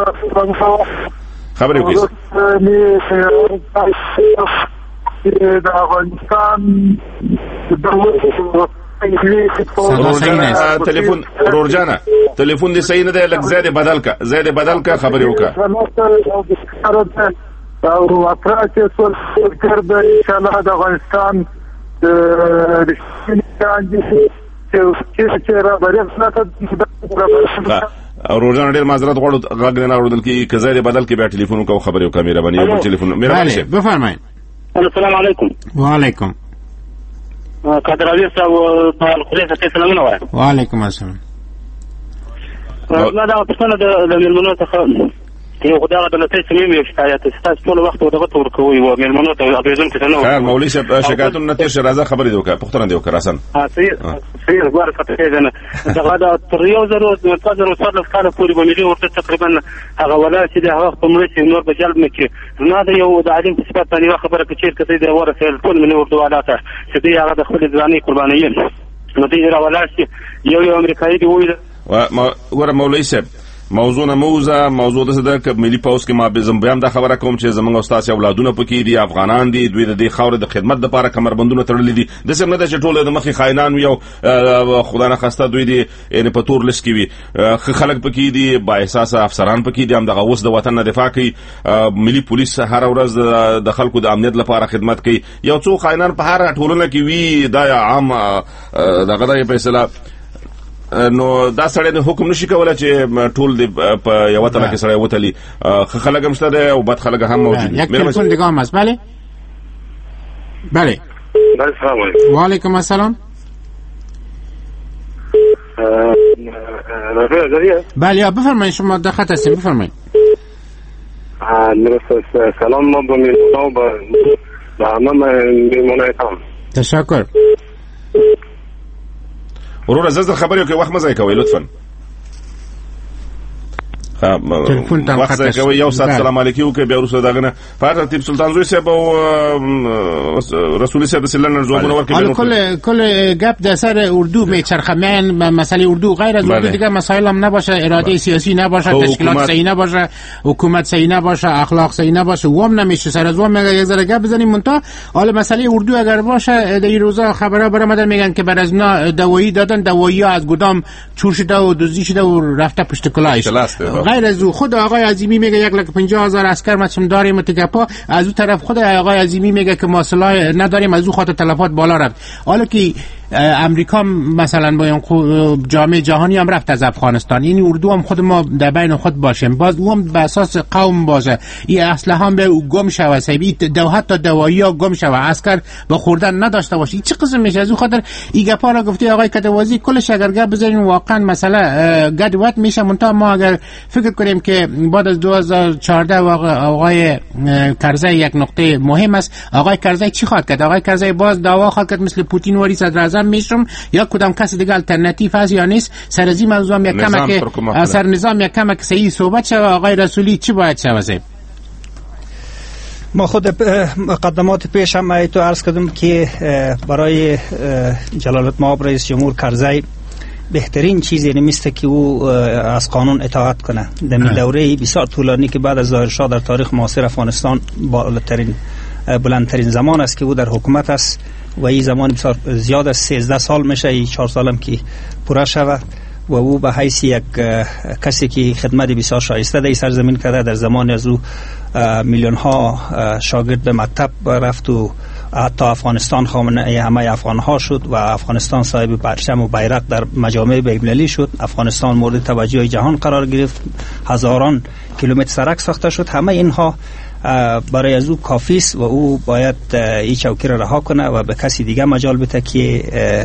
خبرې وکړئ د افغانستان تلیفون رورجانا تلیفون دې صحیح نه دی لږ زیات بدل کا زیات بدل کا خبرې وکړه او افراد چې څول کړد ان شاء الله د افغانستان د رښتینی چې چې را باندې او روزانه ډیر معذرت غواړو غږ نه اورېدل کی کزایر بدل کې بیا ټلیفون کو خبرې وکړه مهرباني یو ټلیفون مهرباني بفرمایئ. السلام علیکم. وعلیکم. قادر علي صاحب په خلیفه ته سلامونه وایم. وعلیکم السلام. ما دا پښتنه د ملمنو څخه یو خدای د لته سمیم یو شکایت تاسو ټول وخت ورته ورکوي و ملمنو ته اپیزون کې نه خیر مولوی صاحب شکایتونه نه تیر راځه خبرې وکړه پښتنه دی وکړه حسن ها صحیح صحیح غواړم فتح نه دا دا تر یو زرو تر زرو څلور کال پورې باندې ورته تقریبا هغه ولا چې د هغه په مړ شي نور په جلب نه کې نه دا یو د عالم په صفت باندې خبره کوي چې د ورسېل ټول من ورته ولاته چې دی هغه د خپل ځاني قرباني نو دې را ولا شي یو یو امریکایي دی وایي و ور مولوی صاحب موضوع نه موزه موضوع د صدر ک ملي پوس کې ما به زم بیان د خبره کوم چې زمونږ استاد اولادونه پکې دي افغانان دي دوی د دې خاور د خدمت لپاره کمربندونه تړلې دي د سم نه د ټوله د مخې خاینان وي او خدا نه خسته دوی دي یعنی په تور لس کې وي خلک پکې دي با احساس افسران پکې دي هم د غوس د وطن نه دفاع کوي ملي پولیس هر ورځ د خلکو د امنیت لپاره خدمت کوي یو څو خاینان په هر ټولنه کې وي دا عام دغه د فیصله نو دا سړی د حکم نشي کولای چې ټول د په یو وطن کې سړی وتلی خلک هم شته او بد خلک هم موجود دي. یک تلفن دیگه هم هست. بله بله بله سلام علیکم. و علیکم السلام. رفیع ازریه. بله یا بفرمایید شما در خط هستید بفرمایید. سلام ما با میلمان‌ها و با همه میلمان‌هایتان. تشکر. ورور زلزل خبرې کوي وخت مزه کوي لطفا تلفون تام وخت کوي یو سات سلام علیکم کې بیا ورسره داغنه فاتح تیب سلطان زوی صاحب او رسول صاحب سلن جوابونه ورکړي کل کل گپ در سر اردو میچرخه من مسئله اردو غیر از اردو دیگه مسائل هم نباشه اراده سیاسی نباشه تشکیلات صحیح نباشه حکومت صحیح نباشه اخلاق صحیح نباشه وام نمیشه سر از وام میگه یک ذره گپ بزنیم منتها حالا مسئله اردو اگر باشه در این روزا خبرها برآمده میگن که بعد از اینا دوایی دادن دوایی از گدام چور شده و دزدی شده و رفته پشت کلاهش غیر از او خود آقای عظیمی میگه یک لک پنجاه هزار عسکر مچم داریم متگپا از او طرف خود آقای عظیمی میگه که ما سلاح نداریم از او خاطر تلفات بالا رفت حالا که امریکا مثلا با جامعه جهانی هم رفت از افغانستان این اردو هم خود ما در بین خود باشیم باز او هم به اساس قوم باشه این اسلحه هم به گم شوه سبی دو حتی دوایی ها گم شوه عسکر با خوردن نداشته باشه این چه قسم میشه از او خاطر این گپا را گفتی آقای کدوازی کلش اگر گپ بزنیم واقعا مثلا گدوت میشه منتها ما اگر فکر کنیم که بعد از دو هزار و چهارده آقای کرزی یک نقطه مهم است آقای کرزی چی خواهد کرد آقای کرزی باز دعوا خواهد کرد مثل پوتین وری صدر اعظم میشم یا کدام کسی دیگه الटरनेटिव هست یا نیست سر از این موضوع هم یک کم که سر نظام یک کم که صحیح صحبت شود آقای رسولی چی باید شود ما خود مقدمات پیش هم ایتو عرض کردم که برای جلالت مآب رئیس جمهور کرزی بهترین چیزی نمیسته که او از قانون اطاعت کنه در دوره بسیار طولانی که بعد از ظاهر شاه در تاریخ معاصر افغانستان بالاترین بلندترین زمان است که او در حکومت است و این زمان بسیار زیاد است سیزده سال میشه این چهار سالم که پورا شود و او به حیث یک کسی که خدمت بسیار شایسته در این سرزمین کرده در زمان از او میلیون ها شاگرد به مکتب رفت و حتی افغانستان خامنه همه افغان ها شد و افغانستان صاحب پرچم و بیرق در مجامع بین‌المللی شد افغانستان مورد توجه جهان قرار گرفت هزاران کیلومتر سرک ساخته شد همه اینها برای از او کافی است و او باید این چوکی را رها کنه و به کسی دیگه مجال بده که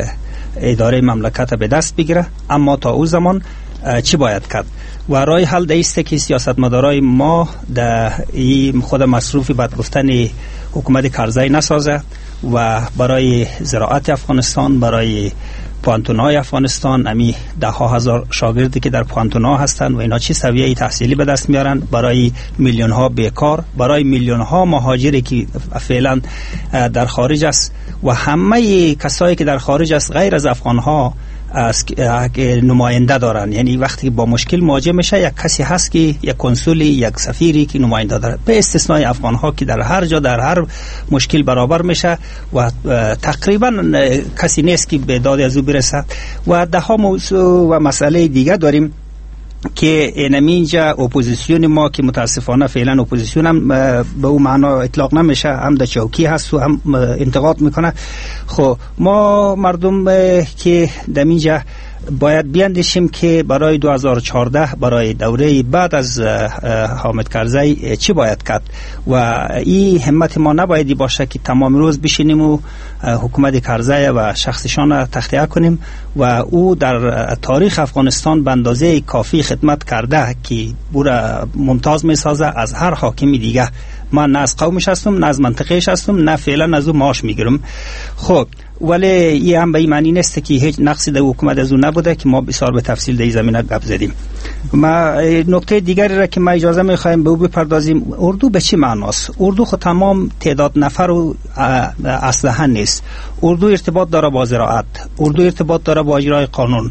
اداره مملکت به دست بگیره اما تا او زمان چی باید کرد و رای حل دیسته که سیاستمدارای ما در این خود مصروفی بعد گفتن حکومت کرزی نسازه و برای زراعت افغانستان برای پوانتونای افغانستان امی ده ها هزار شاگردی که در پوانتونا هستند و اینا چی سویه تحصیلی به دست میارن برای میلیون ها بیکار برای میلیون ها مهاجری که فعلا در خارج است و همه کسایی که در خارج است غیر از افغان ها از نماینده دارن یعنی وقتی با مشکل مواجه میشه یک کسی هست که یک کنسولی یک سفیری که نماینده داره به استثنای افغان ها که در هر جا در هر مشکل برابر میشه و تقریبا کسی نیست که به داد از او برسه و ده ها موضوع و مسئله دیگه داریم که اینجا اپوزیسیون ما که متاسفانه فعلا اپوزیسیون هم به اون معنا اطلاق نمیشه هم در چوکی هست و هم انتقاد میکنه خب ما مردم که در اینجا باید بیاندیشیم که برای دو هزار و چهارده برای دوره بعد از حامد کرزی چی باید کرد و این همت ما نبایدی باشه که تمام روز بشینیم و حکومت کرزی و شخصشان تخطیه کنیم و او در تاریخ افغانستان به اندازه کافی خدمت کرده که بورا ممتاز می سازه از هر حاکمی دیگه من نه از قومش هستم نه از منطقهش هستم نه فعلا از او معاش میگیرم خب ولی این هم به این معنی نیست که هیچ نقصی در حکومت از او نبوده که ما بسیار به تفصیل در این زمینه گپ زدیم ما نکته دیگری را که ما اجازه میخوایم به او بپردازیم اردو به چی معناست اردو خود تمام تعداد نفر و اسلحه نیست اردو ارتباط داره با زراعت اردو ارتباط داره با اجرای قانون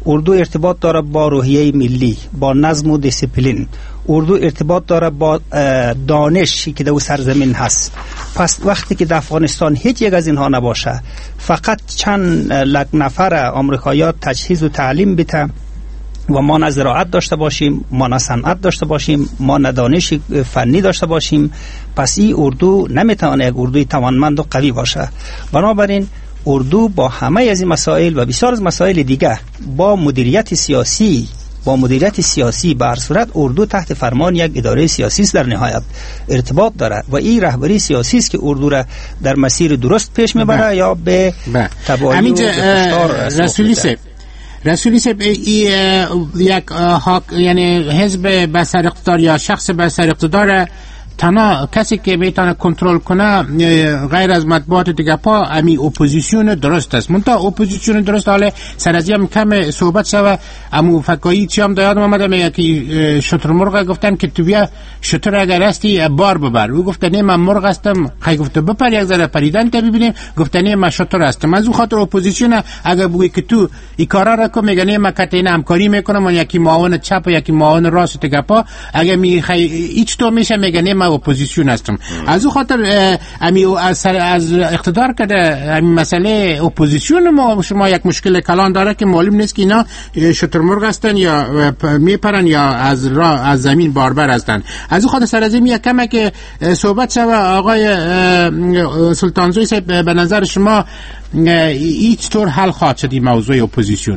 اردو ارتباط داره با روحیه ملی، با نظم و دیسیپلین. اردو ارتباط داره با دانشی که در سرزمین هست. پس وقتی که در افغانستان هیچ یک از اینها نباشه، فقط چند لک نفر آمریکایی‌ها تجهیز و تعلیم بده و ما نه زراعت داشته باشیم، ما نه صنعت داشته باشیم، ما نه دانش فنی داشته باشیم، پس این اردو نمیتونه یک اردوی توانمند و قوی باشه. بنابراین اردو با همه از این مسائل و بسیار از مسائل دیگه با مدیریت سیاسی با مدیریت سیاسی به هر صورت اردو تحت فرمان یک اداره سیاسی است در نهایت ارتباط داره و این رهبری سیاسی است که اردو را در مسیر درست پیش میبره یا به تباهی و کشتار رسولی سه رسولی سه یک یعنی حزب به سر اقتدار یا شخص به سر اقتدار تنها کسی که میتونه کنترل کنه غیر از مطبوعات دیگه پا امی اپوزیسیون درست است. منتها اپوزیسیون درست حاله سر از هم کم صحبت شوه. امو فکایی چی هم دایادم آمده میگه که شترمرغ گفتن که تو بیا شتر اگر هستی بار ببر. او گفته نه من مرغ هستم. خیلی گفته بپر یک ذره پریدن تا ببینیم. گفته نه من شتر هستم. از اون خاطر اپوزیسیون اگر بگوی که تو این کارا را کن میگه نه من کتین همکاری میکنم من یکی معاون چپ و یکی معاون راست دیگه پا اگر می هیچ تو میشه میگه نه من اپوزیسیون هستم. از اون خاطر امی از از اقتدار کرده امی مسئله اپوزیسیون ما شما یک مشکل کلان داره که معلوم نیست که اینا شترمرغ هستن یا میپرن یا از را از زمین باربر هستن. از اون خاطر سر از این کمه که صحبت شوه. آقای سلطانزوی صاحب به نظر شما هیچ طور حل خواهد شد این موضوع اپوزیسیون؟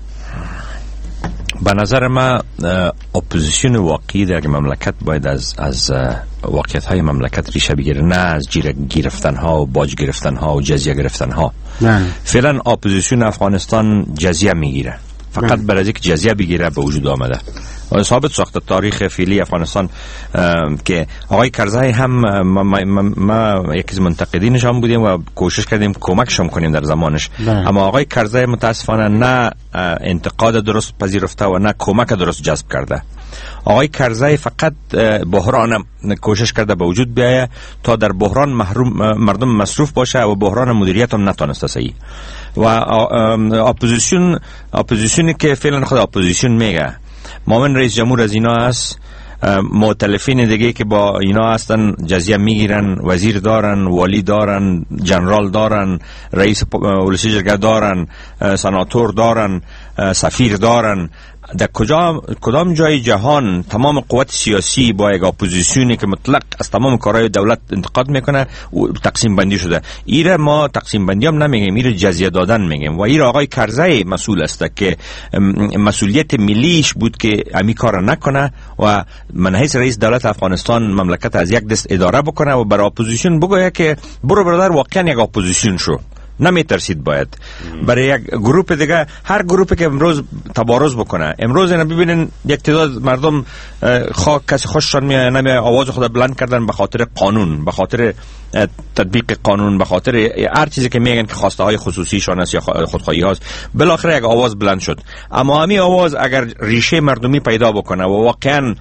به نظر ما اپوزیسیون واقعی در مملکت باید از از واقعیت های مملکت ریشه بگیره، نه از گرفتن ها و باج گرفتن ها و جزیه گرفتن ها. فعلا اپوزیسیون افغانستان جزیه میگیره، فقط برای اینکه جزیه بگیره به وجود آمده و ثابت ساخته تاریخ فعلی افغانستان که آقای کرزی هم ما, ما, ما, ما یکی از منتقدینش هم بودیم و کوشش کردیم کمکشون کنیم در زمانش بله. اما آقای کرزی متاسفانه نه انتقاد درست پذیرفته و نه کمک درست جذب کرده. آقای کرزی فقط بحران کوشش کرده به وجود بیایه تا در بحران محروم مردم مصروف باشه و بحران مدیریت هم نتونسته صحیح. و اپوزیسیون اپوزیسیونی که فعلا خود اپوزیسیون میگه معاون رئیس جمهور از اینا است، مؤتلفین دیگه که با اینا هستن جزیه میگیرن، وزیر دارن، والی دارن، جنرال دارن، رئیس ولسی جرگه دارن، سناتور دارن، سفیر دارن. در کجا کدام جای جهان تمام قوت سیاسی با یک اپوزیسیونی که مطلق از تمام کارهای دولت انتقاد میکنه و تقسیم بندی شده؟ ایره ما تقسیم بندی هم نمیگیم، ایره جزیه دادن میگیم. و ایره آقای کرزی مسئول است که مسئولیت ملیش بود که امی کار نکنه و من حیث رئیس دولت افغانستان مملکت از یک دست اداره بکنه و برای اپوزیسیون بگویه که برو برادر واقعا یک اپوزیسیون شو. نمی ترسید باید برای یک گروپ دیگه، هر گروپی که امروز تبارز بکنه، امروز اینا ببینن یک تعداد مردم خواه کسی خوششان میاد نمی آواز خود بلند کردن به خاطر قانون، به خاطر تطبیق قانون، به خاطر هر چیزی که میگن که خواسته های خصوصی شان است یا خودخواهی هاست، بالاخره یک آواز بلند شد. اما همین آواز اگر ریشه مردمی پیدا بکنه و واقعا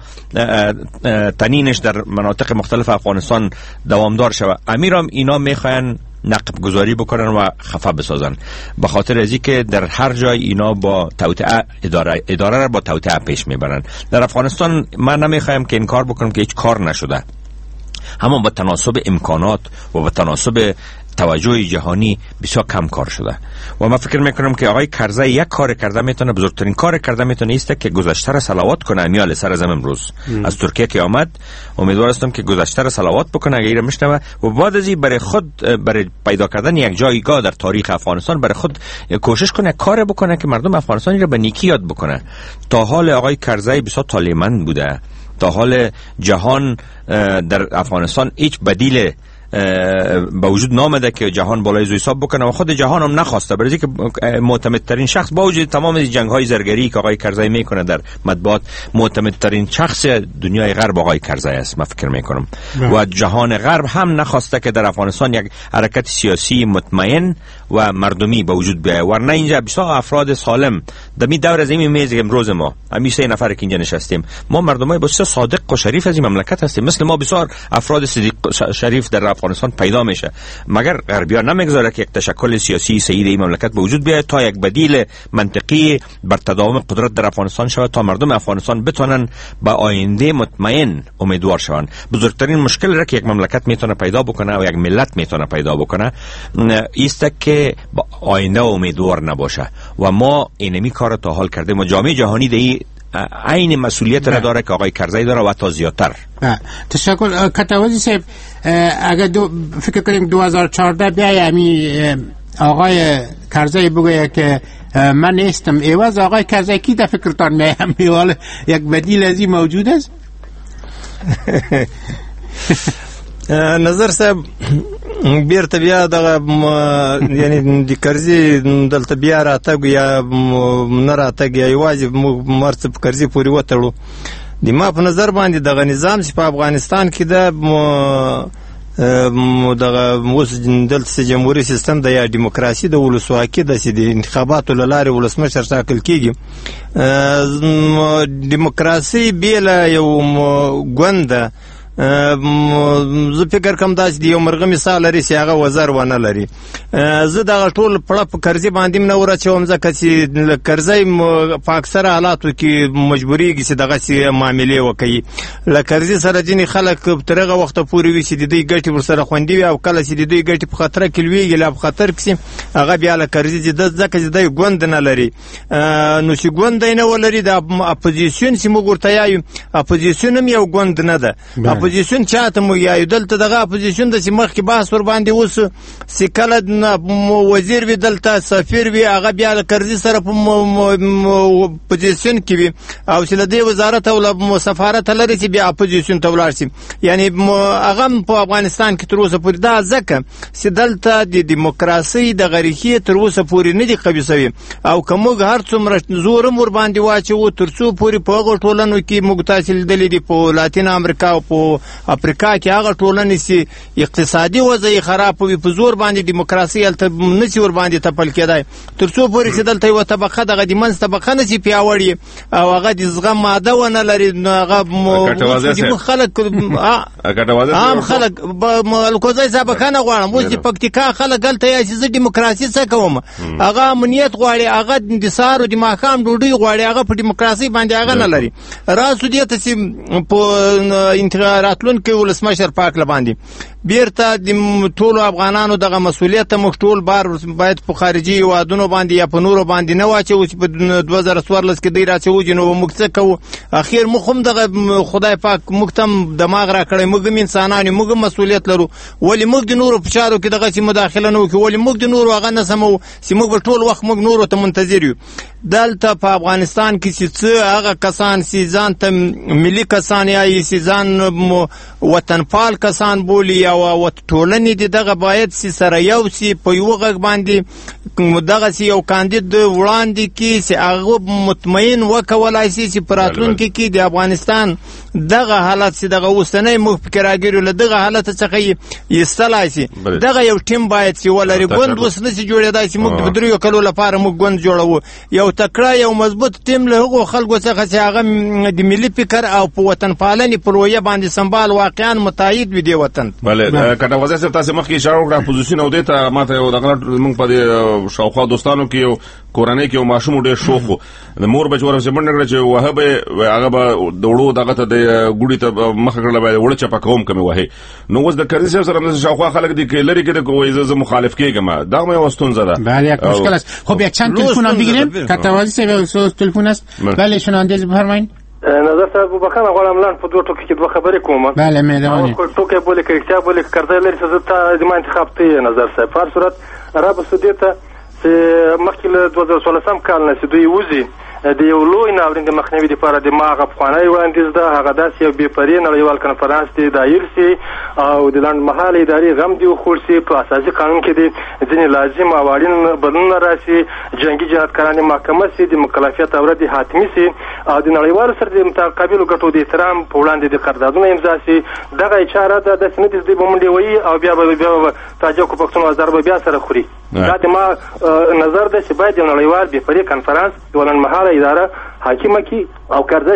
تنینش در مناطق مختلف افغانستان دوامدار شود، امیرام اینا میخواین نقب گذاری بکنن و خفه بسازن، به خاطر ازی که در هر جای اینا با توطئه اداره اداره را با توطئه پیش میبرن. در افغانستان من نمیخوایم که این کار بکنم که هیچ کار نشده، همون با تناسب امکانات و با تناسب توجه جهانی بسیار کم کار شده. و من فکر میکنم که آقای کرزی یک کار کرده میتونه، بزرگترین کار کرده میتونه ایست که گذشته را صلوات کنه. امیال سر از امروز ام. از ترکیه که آمد، امیدوار هستم که گذشته را صلوات بکنه اگر میشنوه و بعد از این برای خود برای پیدا کردن یک جایگاه در تاریخ افغانستان برای خود کوشش کنه، کار بکنه که مردم افغانستان را به نیکی یاد بکنه. تا حال آقای کرزی بسیار طالبمند بوده، تا حال جهان در افغانستان هیچ بدیل با وجود نامده که جهان بالای زوی حساب بکنه و خود جهان هم نخواسته، برای که معتمدترین شخص با وجود تمام جنگ های زرگری که آقای کرزی میکنه در مطبوعات، معتمدترین شخص دنیای غرب آقای کرزی است من فکر میکنم. و جهان غرب هم نخواسته که در افغانستان یک حرکت سیاسی مطمئن و مردمی با وجود بیاید، ورنه اینجا بسیار افراد سالم در می دور از این میز امروز ما همین سه نفر که اینجا نشستیم، ما مردمای بسیار صادق و شریف از این مملکت هستیم. مثل ما بسیار افراد صدیق شریف در افغانستان پیدا میشه، مگر غربیان نمیگذاره که یک تشکل سیاسی صحیح این مملکت به وجود بیاید تا یک بدیل منطقی بر تداوم قدرت در افغانستان شود، تا مردم افغانستان بتونن به آینده مطمئن امیدوار شوند. بزرگترین مشکل را که یک مملکت میتونه پیدا بکنه و یک ملت میتونه پیدا بکنه است که با آینده امیدوار نباشه و ما اینمی کار تا حال کردیم و جامعه جهانی دی عین مسئولیت را داره که آقای کرزی داره و تا زیادتر. تشکر. کتوازی صاحب، اگر دو فکر کنیم دو هزار و چهارده بیای امی آقای کرزی بگوید که من نیستم، ایواز آقای کرزی کی در فکرتان میام میوال یک بدیل ازی موجود است؟ نظر صاحب بیرته بیا دغه یعنی د کرزي دلته بیا راتګ یا نه راتګ یا یوازې مرڅ په کرزي پورې وتړو. د ما په نظر باندې دغه نظام چې په افغانستان کې د دغه اوس دلته جمهوریت سیستم د یا دیموکراسي د ولسواکي د سې د انتخاباتو له لارې ولسمشر ټاکل کیږي. دیموکراسي بیله یو ګوند زه فکر کوم داسې د یو مرغه مثال لري چې هغه وزر ونه لري. زه دغه ټول پړه په کرزي باندې نه ورچوم ځکه چې کرزی په اکثره حالاتو کې مجبوریږي چې دغسې معاملې وکوي. له کرزي سره ځینې خلک تر هغه وخته پورې وي چې د دوی ګټې ورسره خوندي وي او کله چې د دوی ګټې په خطره کې لویږي لا په خطر کې شي هغه بیا له کرزي ځکه چې دی ګوند نه لري. نو چې ګوند یې نه ولري د اپوزیسیون چې موږ ورته یایو اپوزیسیون هم یو ګوند نه ده. اپوزیسیون چاته مو یایو دلته دغه اپوزیسیون د چې مخکې بحث ور باندې اوس چې کله وزیر وي دلته سفیر وي هغه بیا له کرزي سره په اپوزیسیون کې وي او چې له دې وزارت او له سفارت لري چې بیا اپوزیسیون ته ولاړ شي. یعنی هغه په افغانستان کې تر اوسه پورې دا ځکه چې دلته د دیموکراسۍ دغه ریښې تر اوسه پورې نه دي قوي سوي او که موږ هر څومره زور هم ور باندې واچوو تر څو پورې په هغو ټولنو کې موږ تاسې لیدلي دي په لاتین امریکا او په افریقا کې هغه ټولنې چې اقتصادي وضع یې خراب وي په زور باندې دیموکراسي هلته نشي ور باندې تپل کېدای تر څو پورې چې دلته یوه طبقه دغه د منځ طبقه نشي پیاوړې او هغه د زغم ماده ونه لري نو هغه زموږ خلک عام خلک الکوزی صاحب بخښنه غواړم اوس د پکتیکا خلک هلته یې چې زه دیموکراسي څه کوم هغه امنیت غواړي هغه د سهار او د ماښام ډوډۍ غواړي هغه په دیموکراسي باندې هغه نه لري. راسو دې ته چې په راتلونکي ولسمشر پاک لباندې بیرته د ټولو افغانانو دغه مسؤلیت ته موږ ټول بار باید په خارجي هیوادونو باندې یا په نورو باندې نه واچوو چې په دوه زره څوارلس کې دی راچوجي نو موږ څه کوو. اخر موږ هم دغه خدای پاک موږ ته هم دماغ راکړی موږ هم انسانان موږ هم مسؤلیت لرو ولې موږ د نورو په چارو کې دغسې مداخله نه وکړو ولې موږ د نورو هغه نه سموو چې موږ به ټول وخت موږ نورو ته منتظر یو. دلته په افغانستان کې چې څه هغه کسان چې ځان ته ملي کسان یا چې ځان وطنپال کسان بولي او ټولنې د دغه باید چې سره یو سي په یوه غږ باندې دغسې یو کاندید وړاندې کړي چې هغه مطمئن وکولای شي چې په راتلونکي کې د افغانستان دغه حالت چې دغه اوسنی موږ پکې راګیرو له دغه حالت څخه یې ایستلی شي. دغه یو ټیم باید چې ولري ګوند اوس نشي جوړېدای چې موږ د دریو کلو لپاره موږ ګوند جوړوو. یو تکړه یو مضبوط ټیم له هغو خلکو څخه چې هغه د ملي فکر او په وطنپالنې په رویه باندې سمبال واقعا متایید وي دې وطن. بله کټوازی صاحب تاسې مخکې اشاره وکړه اپوزیسیون او دې ته ما ته یو دغه موږ په دې شاوخوا دوستانو کې یو کورنۍ کې یو ماشوم ډېر شوق و د مور بچ ورپسې منډه کړه چې وهه به هغه به د وړو دغه ته د ګوډي ته مخه کړله باید وړه چپه کوم کمې وهې نو اوس د کرزي صاحب سره همداسې شاوخوا خلک دي که لرې کېده که زه مخالف کېږم دا هم یوه ستونزه ده. بله یک مشکل است. خب یک چند تلفن هم بگیریم کتوازی صاحب تلفن است. بله شنونده بفرمایید. نظر صاحب بخښنه غواړم لاند په دوه ټکو کې دوه خبرې کوم. بله مهرباني. ټوکی بولې که احتیا بولې که کرزی لري چې زه ته زما انتخاب ته یې نظر صاحب په هر صورت رابطو دې ته چې مخکې له دوه زره څوارلسم کال نه چې دوی وځي د یو لوی ناورین د مخنیوي لپاره د ما هغه پخوانی وړاندیز ده هغه داسې یو بې پرې نړیوال کنفرانس دی دایر سي او د لنډمهاله ادارې غم دی وخوړ سي په اساسي قانون کې دی ځینې لازم او اړین بدلونونه راسي جنګي جهادکارانې محکمه سي د مکلفیت اورد حاتمي سي او د نړیوالو سره د متقابلو ګټو د احترام په وړاندې د قراردادونو امضا سي. دغه چاره ده داسې نه دي چې دوی به منډې وهي او بیا به بیا تاجک پښتون او هزار به بیا سره خوري. دا د ما نظر ده چې باید یو نړیوال بې پرې کنفرانس یوه لنډمهاله اداره حاکمه کی او کرزی صاحب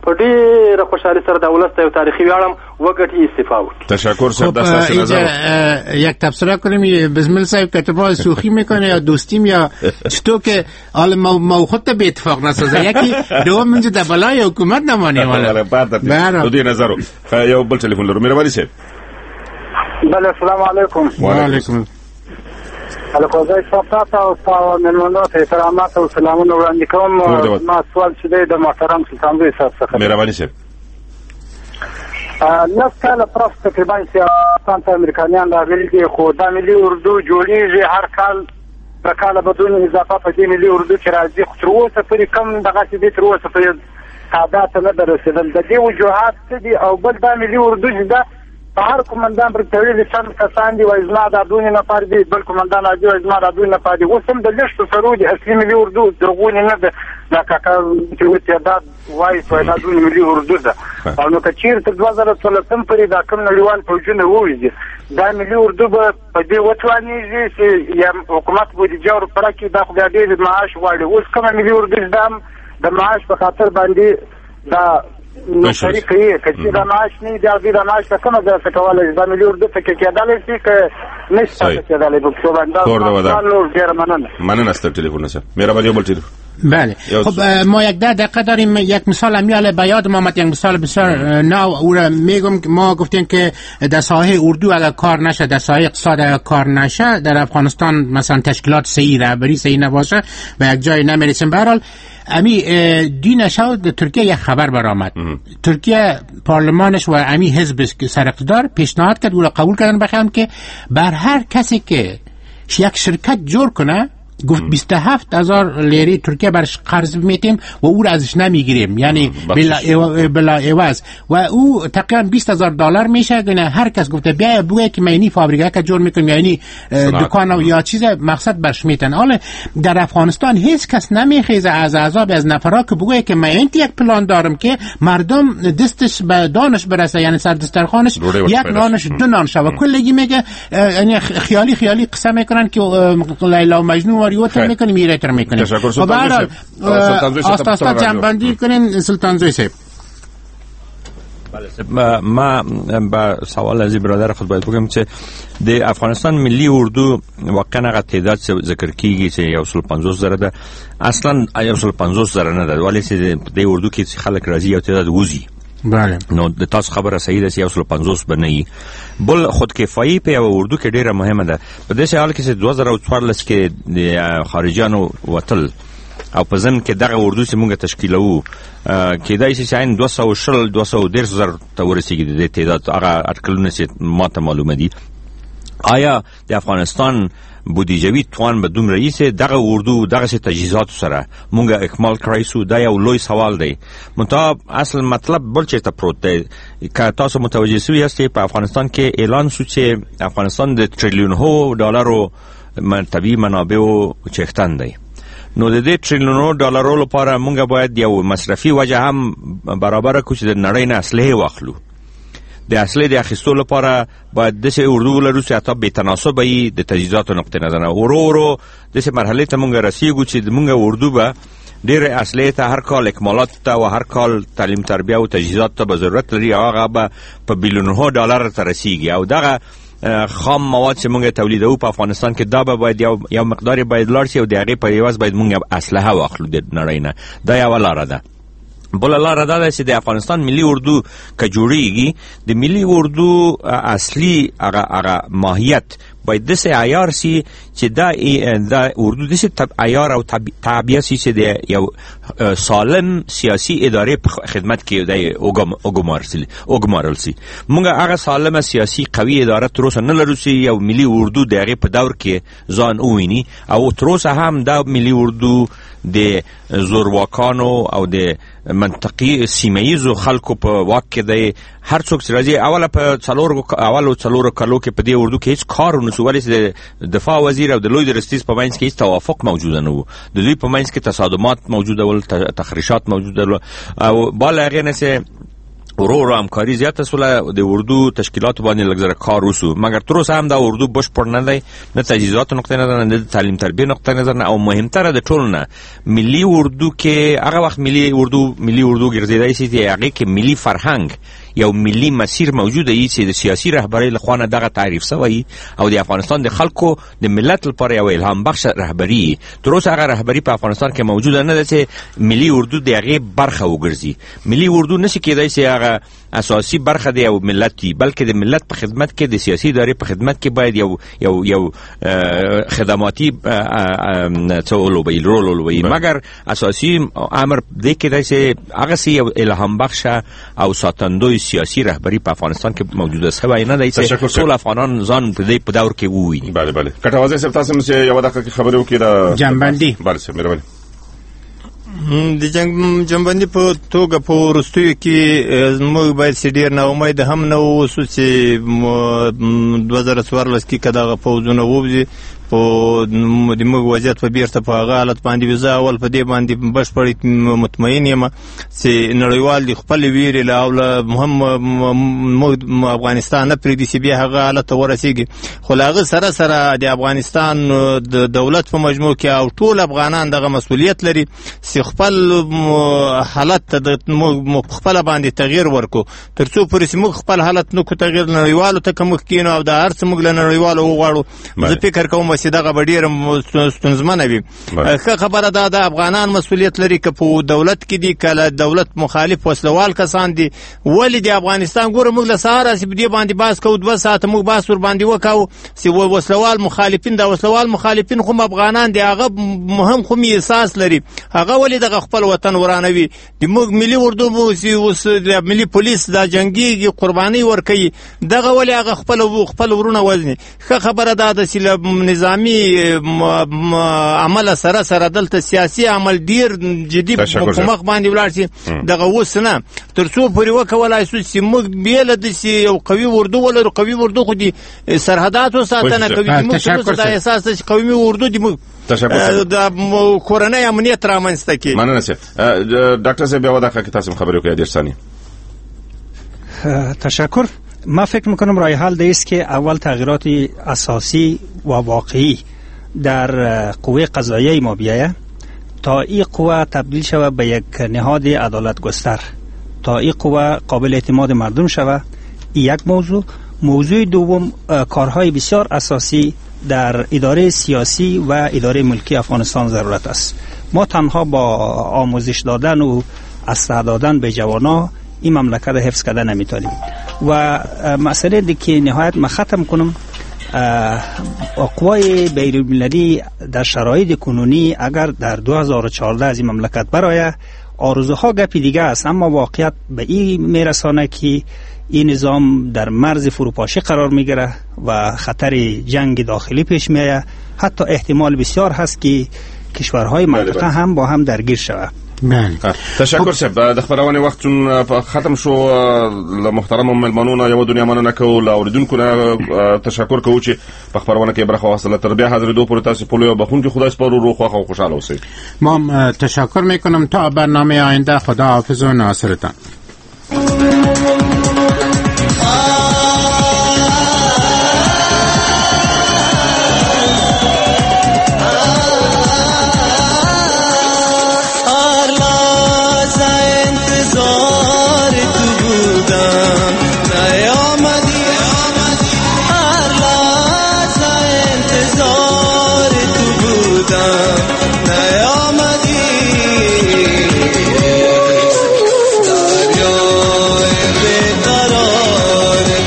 په ډېره خوشحالي سره د ولس ته یو تاریخي ویاړم وګټي استعفا وکړي. تشکر صاحب، دست از نظر یک تبصره کنیم. بسم صاحب کتبا شوخی میکنه یا دوستیم یا چطور که حالا ما خود تا به اتفاق نسازه یکی دوم منجا در بلای حکومت نمانیم. حالا دو دی نظرو یو بل تلیفون لرو. مهرباني صاحب. بله السلام علیکم. و علیکم الکوزای صاحب تاسو او مېلمنو ته احترامات او سلامونه وړاندې کوم. ما سوال چې د محترم سلطان زوی صاحب څخه. مهرباني صاحب. لس کاله پرس تقریبا افغانستان ته امریکایان راغلي دي، خو دا ملي اردو جوړېږي هر کال د کاله بدون اضافه په دې ملي اردو کې راځي، خو تر اوسه پورې کم دغسې دي، تر اوسه پورې تعداد ته نه ده رسېدل. د دې وجوهات څه دي؟ او بل دا ملي اردو چې ده په هر کومندان پر تړلي چند کسان دي وایي زما دا دونې نفر دي، بل کومندان راځي وایي زما دا دونې نفر دي. اوس هم د لږ سرو دي اصلي ملي اردو درغونې نه ده. دا کاکا چې و تعداد وایي وایي دا دونې ملي اردو ده. او نو که چېرته دوه زره څلورم پورې دا کوم نړیوال فوجونه ووځي دا ملي اردو به په دې وتوانېږي چې یا حکومت بودیجه ورپره کړي. دا خو بیا ډېر معاش غواړي. اوس کومه ملي اردو چې دا هم د معاش په خاطر باندې دا نوکري کوي، که چې دا معاش نه وي بیا دوی دا معاش ته کومه ځای څه کولی شي؟ دا ملي اردو ته کې کېدلی شي که نه شي تاسو کېدلی په پښتو باندې. دا ډېره مننه. مننه ستر تلیفون صاحب. مهرباني یو بل تلیفون. بله خب ما یک ده دقیقه داریم. یک مثال امیال به یاد ما آمد، یک مثال بسیار نو او را میگم که ما گفتیم که در ساحه اردو اگر کار نشه، در ساحه اقتصاد اگر کار نشه، در افغانستان مثلا تشکیلات صحیح رهبری صحیح نباشه و یک جای نمیرسیم. به هر حال امی دی نشود ترکیه یک خبر برآمد. ترکیه پارلمانش و امی حزب سر اقتدار پیشنهاد کرد و قبول کردن بخوام که بر هر کسی که یک شرکت جور کنه گفت بیست و هفت هزار لیره ترکیه برش قرض میتیم و او را ازش نمیگیریم، یعنی بلا, بلا عوض، و او تقریبا بیست هزار دلار میشه. یعنی هر کس گفته بیا بگه که من اینی فابریکه که جور میکنم یا اینی دکان یا چیز مقصد برش میتن. حالا در افغانستان هیچ کس نمیخیزه از عذاب از نفرا که بگه که من اینی یک پلان دارم که مردم دستش به دانش برسه، یعنی سر دسترخوانش یک نانش دو نان شه. و کلگی میگه یعنی خیالی خیالی قصه میکنن که لیلا و مجنون ریوتر میکنیم ایرتر میکنیم. تشکر سلطان زوی صاحب. آستاستا جنبندی کنین سلطان زوی صاحب. بله ما با سوال از برادر خود باید بگم که د افغانستان ملی اردو واقعا هغه تعداد ذکر کیږي چې یو سل پنځوس زره ده، اصلا یو سل پنځوس زره نه ده، ولی چې د اردو کې خلک راځي یو تعداد وځي. بله نو د تاسو خبره صحیح ده چې یو سل پنځوس به نه وي. بل خودکفایي په اردو کې ډیره مهمه ده. په دې حال کې چې دوه زره څوارلس کې د خارجيانو وتل او په ځم کې دغه اردو چې موږ تشکیلو کېدای شي چې عین دوه سوه شل دوه سوه دېرش زره ته ورسېږي د تعداد هغه اټکلونه چې ماته معلومه دي. آیا د افغانستان بودیجوي توان به دومره یې چې دغه اردو دغه تجهیزات سره مونږه اکمال کړی سو؟ دا یو لوی سوال دی. منتها اصل مطلب بل چېرته پروت دی. که تاسو متوجه سوي یاستئ په افغانستان کې اعلان سو چې افغانستان د تریلیونو ډالرو طبیعي منابعو څښتن دی. نو د دې تریلیونو ډالرو لپاره مونږ باید یو مصرفي وجه هم برابر کړو چې د نړۍ نه اسلحې واخلو. د اصلي د اخیستو لپاره باید د څه اردو ولرو چې حتی بې تناسبه وي د تجهیزاتو نقطې نظر. ورو ورو داسې مرحلې ته مونږ رسیږو چې مونږ اردو به ډېرې اصلي ته هر کال اکمالات ته و هر کال تعلیم تربیه او تجهیزات ته به ضرورت لري، هغه به په بیلیونونو ډالر ته رسیږي. او دغه خام مواد چې مونږ تولیدوو په افغانستان کې دا به باید یو یو مقدار باید لاړ شي او د هغې په عوض باید مونږ اسلحه واخلو د نړۍ نه. دا یوه لاره ده. بله لاره دا ده چې د افغانستان ملي اردو که جوړیږي، د ملي اردو اصلي هغه هغه ماهیت باید داسې عیار سي چې دا دا اردو داسې عیار او تعبیه سي چې د یو سالم سیاسي ادارې په خدمت کې دی وګمارل سي. مونږ هغه سالمه سیاسي قوي اداره تر اوسه نه لرو چې یو ملي اردو د هغې په دور کې ځان وویني، او تر اوسه هم دا ملي اردو د زورواکانو او د منطقي سیمه‌ییزو خلکو په واک کې دی. هر څوک چې راځي اوله په څلورو اولو څلورو کلو کې په دې اردو کې هیڅ کار ونه سو، ولې چې د دفاع وزیر او د لوی درستیز په منځ کې هیڅ توافق موجوده نه و. د دوی په منځ کې تصادمات موجوده ول، تخریشات موجوده ول، او بالا هغې نه چې ورو ورو همکاري زیاته سوله د اردو تشکیلات باندې لږ زره کار وسو مګر تر اوسه هم دا اردو بشپړ نه دی نه تجهیزات نقطه نظر نه د تعلیم تربیه نقطه نظر نه او مهمتره د ټولو نه ملي اردو کې هغه وخت ملي اردو ملي اردو ګرځیدای شي چې هغه کې ملي فرهنګ یو ملي مسیر موجوده ای چې د سیاسي رهبری لخوا دغه تعریف شوی او د افغانستان د خلکو د ملت لپاره یو الهام بخش رهبری تر اوسه هغه رهبری په افغانستان کې موجوده نه ده چې ملي اردو د هغه برخه وګرځي ملي اردو نشي کېدای چې هغه اساسي برخه دی او ملت دی بلکې د ملت په خدمت کې د سیاسي ادارې په خدمت کې باید یو یو یو خدماتي څولو به رول ولوي مګر اساسي امر دی کې چې هغه سی یو الهام بخش او ساتندوی سیاسي رهبری په افغانستان کې موجوده شوی نه دی چې ټول افغانان ځان په دې په دور کې وویني. بله بله کټوازی صاحب تاسو مې یو دغه خبرې وکړه د جنبندي. بله صاحب مهرباني. د جنگ جنبندي په توګه په وروستیو کې موږ باید چې ډېر نا امید هم نه اوسو چې دوه زره څوارلس کې که دغه پوځونه ووځي خو د موږ وضعیت په بیرته په هغه حالت باندې وي. زه اول په دې باندې بشپړ مطمئن یم چې نړیوال د خپلې ویرې له اوله هم موږ افغانستان نه پرېږدي چې بیا هغه حالت ته ورسېږي. خو له هغه سره سره د افغانستان د دولت په مجموع کې او ټول افغانان دغه مسؤلیت لري چې خپل حالت ته موږ خپله باندې تغییر ورکو تر څو پورې چې موږ خپل حالت نه کړو تغییر نړیوالو ته که موږ کښېنو او د هر څه موږ له نړیوالو وغواړو. زه فکر کوم چې دغه به ډېره ستونزمنه وي. ښه خبره دا د افغانان مسؤلیت لري که په دولت کې دي که له دولت مخالف وسلوال کسان دي. ولې د افغانستان ګوره موږ له سهاره چې په دې باندې بحث کوو دوه ساعته موږ بحث ورباندې وکړو چې وسلوال مخالفین دا وسلوال مخالفین خو افغانان دي هغه هم خو احساس لري هغه ولې دغه خپل وطن ورانوي. د موږ ملي اردو اوس د ملي پولیس دا جنګي قرباني ورکوي دغه ولې هغه خپل خپل ورونه وزني. ښه خبره دا ده چې له نظامي عمل سره سره دلته سیاسي عمل ډیر جدي په مخ باندې ولاړ شي دغه اوس نه تر څو پورې وکولای شو چې موږ بیل د یو قوي اردو ولرو. قوي اردو خو دي سرحداتو ساتنه کوي موږ دا احساس چې قوي اردو دي موږ د کورنۍ امنیت رامنځته کوي. مننه سه ډاکټر صاحب یو دغه تاسو خبرې وکړئ ډېر ثانیه. تشکر. ما فکر میکنم راه حل دیست که اول تغییرات اساسی و واقعی در قوه قضاییه ما بیایه تا این قوه تبدیل شوه به یک نهاد عدالت گستر تا این قوه قابل اعتماد مردم شوه. یک موضوع. موضوع دوم کارهای بسیار اساسی در اداره سیاسی و اداره ملکی افغانستان ضرورت است. ما تنها با آموزش دادن و اسلحه دادن به جوانان این مملکت را حفظ کرده نمیتونیم. و مسئله دی که نهایت ما ختم کنم قوای بین‌المللی در شرایط کنونی اگر در دو هزار و چهارده از این مملکت برای آرزوها گپی دیگه است اما واقعیت به این میرسانه که این نظام در مرز فروپاشی قرار میگیره و خطر جنگ داخلی پیش میآید. حتی احتمال بسیار هست که کشورهای منطقه هم با هم درگیر شود. تشکر صاحب د خبرونه وختون ختم شو. له محترم ملمنونو یو دنیا مننه کوو له اوریدونکو نه تشکر کوو چې په خبرونه کې برخه واخیستله. تر بیا حاضرېدو پورې تاسو په لوی بخون کې خدای سپارو روغ خوښ او خوشحاله اوسئ. ما تشکر میکنم تا برنامه آینده خدا حافظ و ناصرتان. دریای بیقرار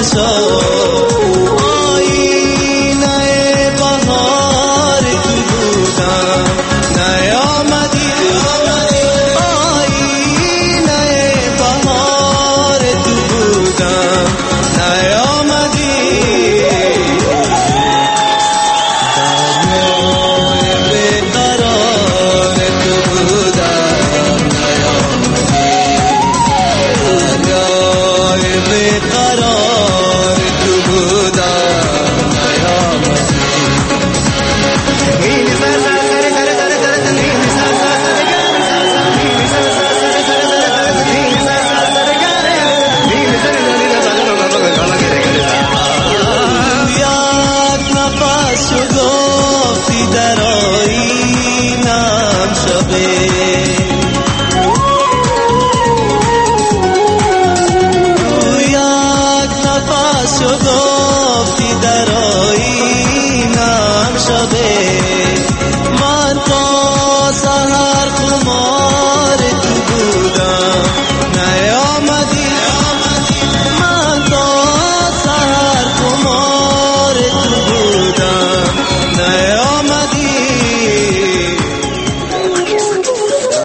شو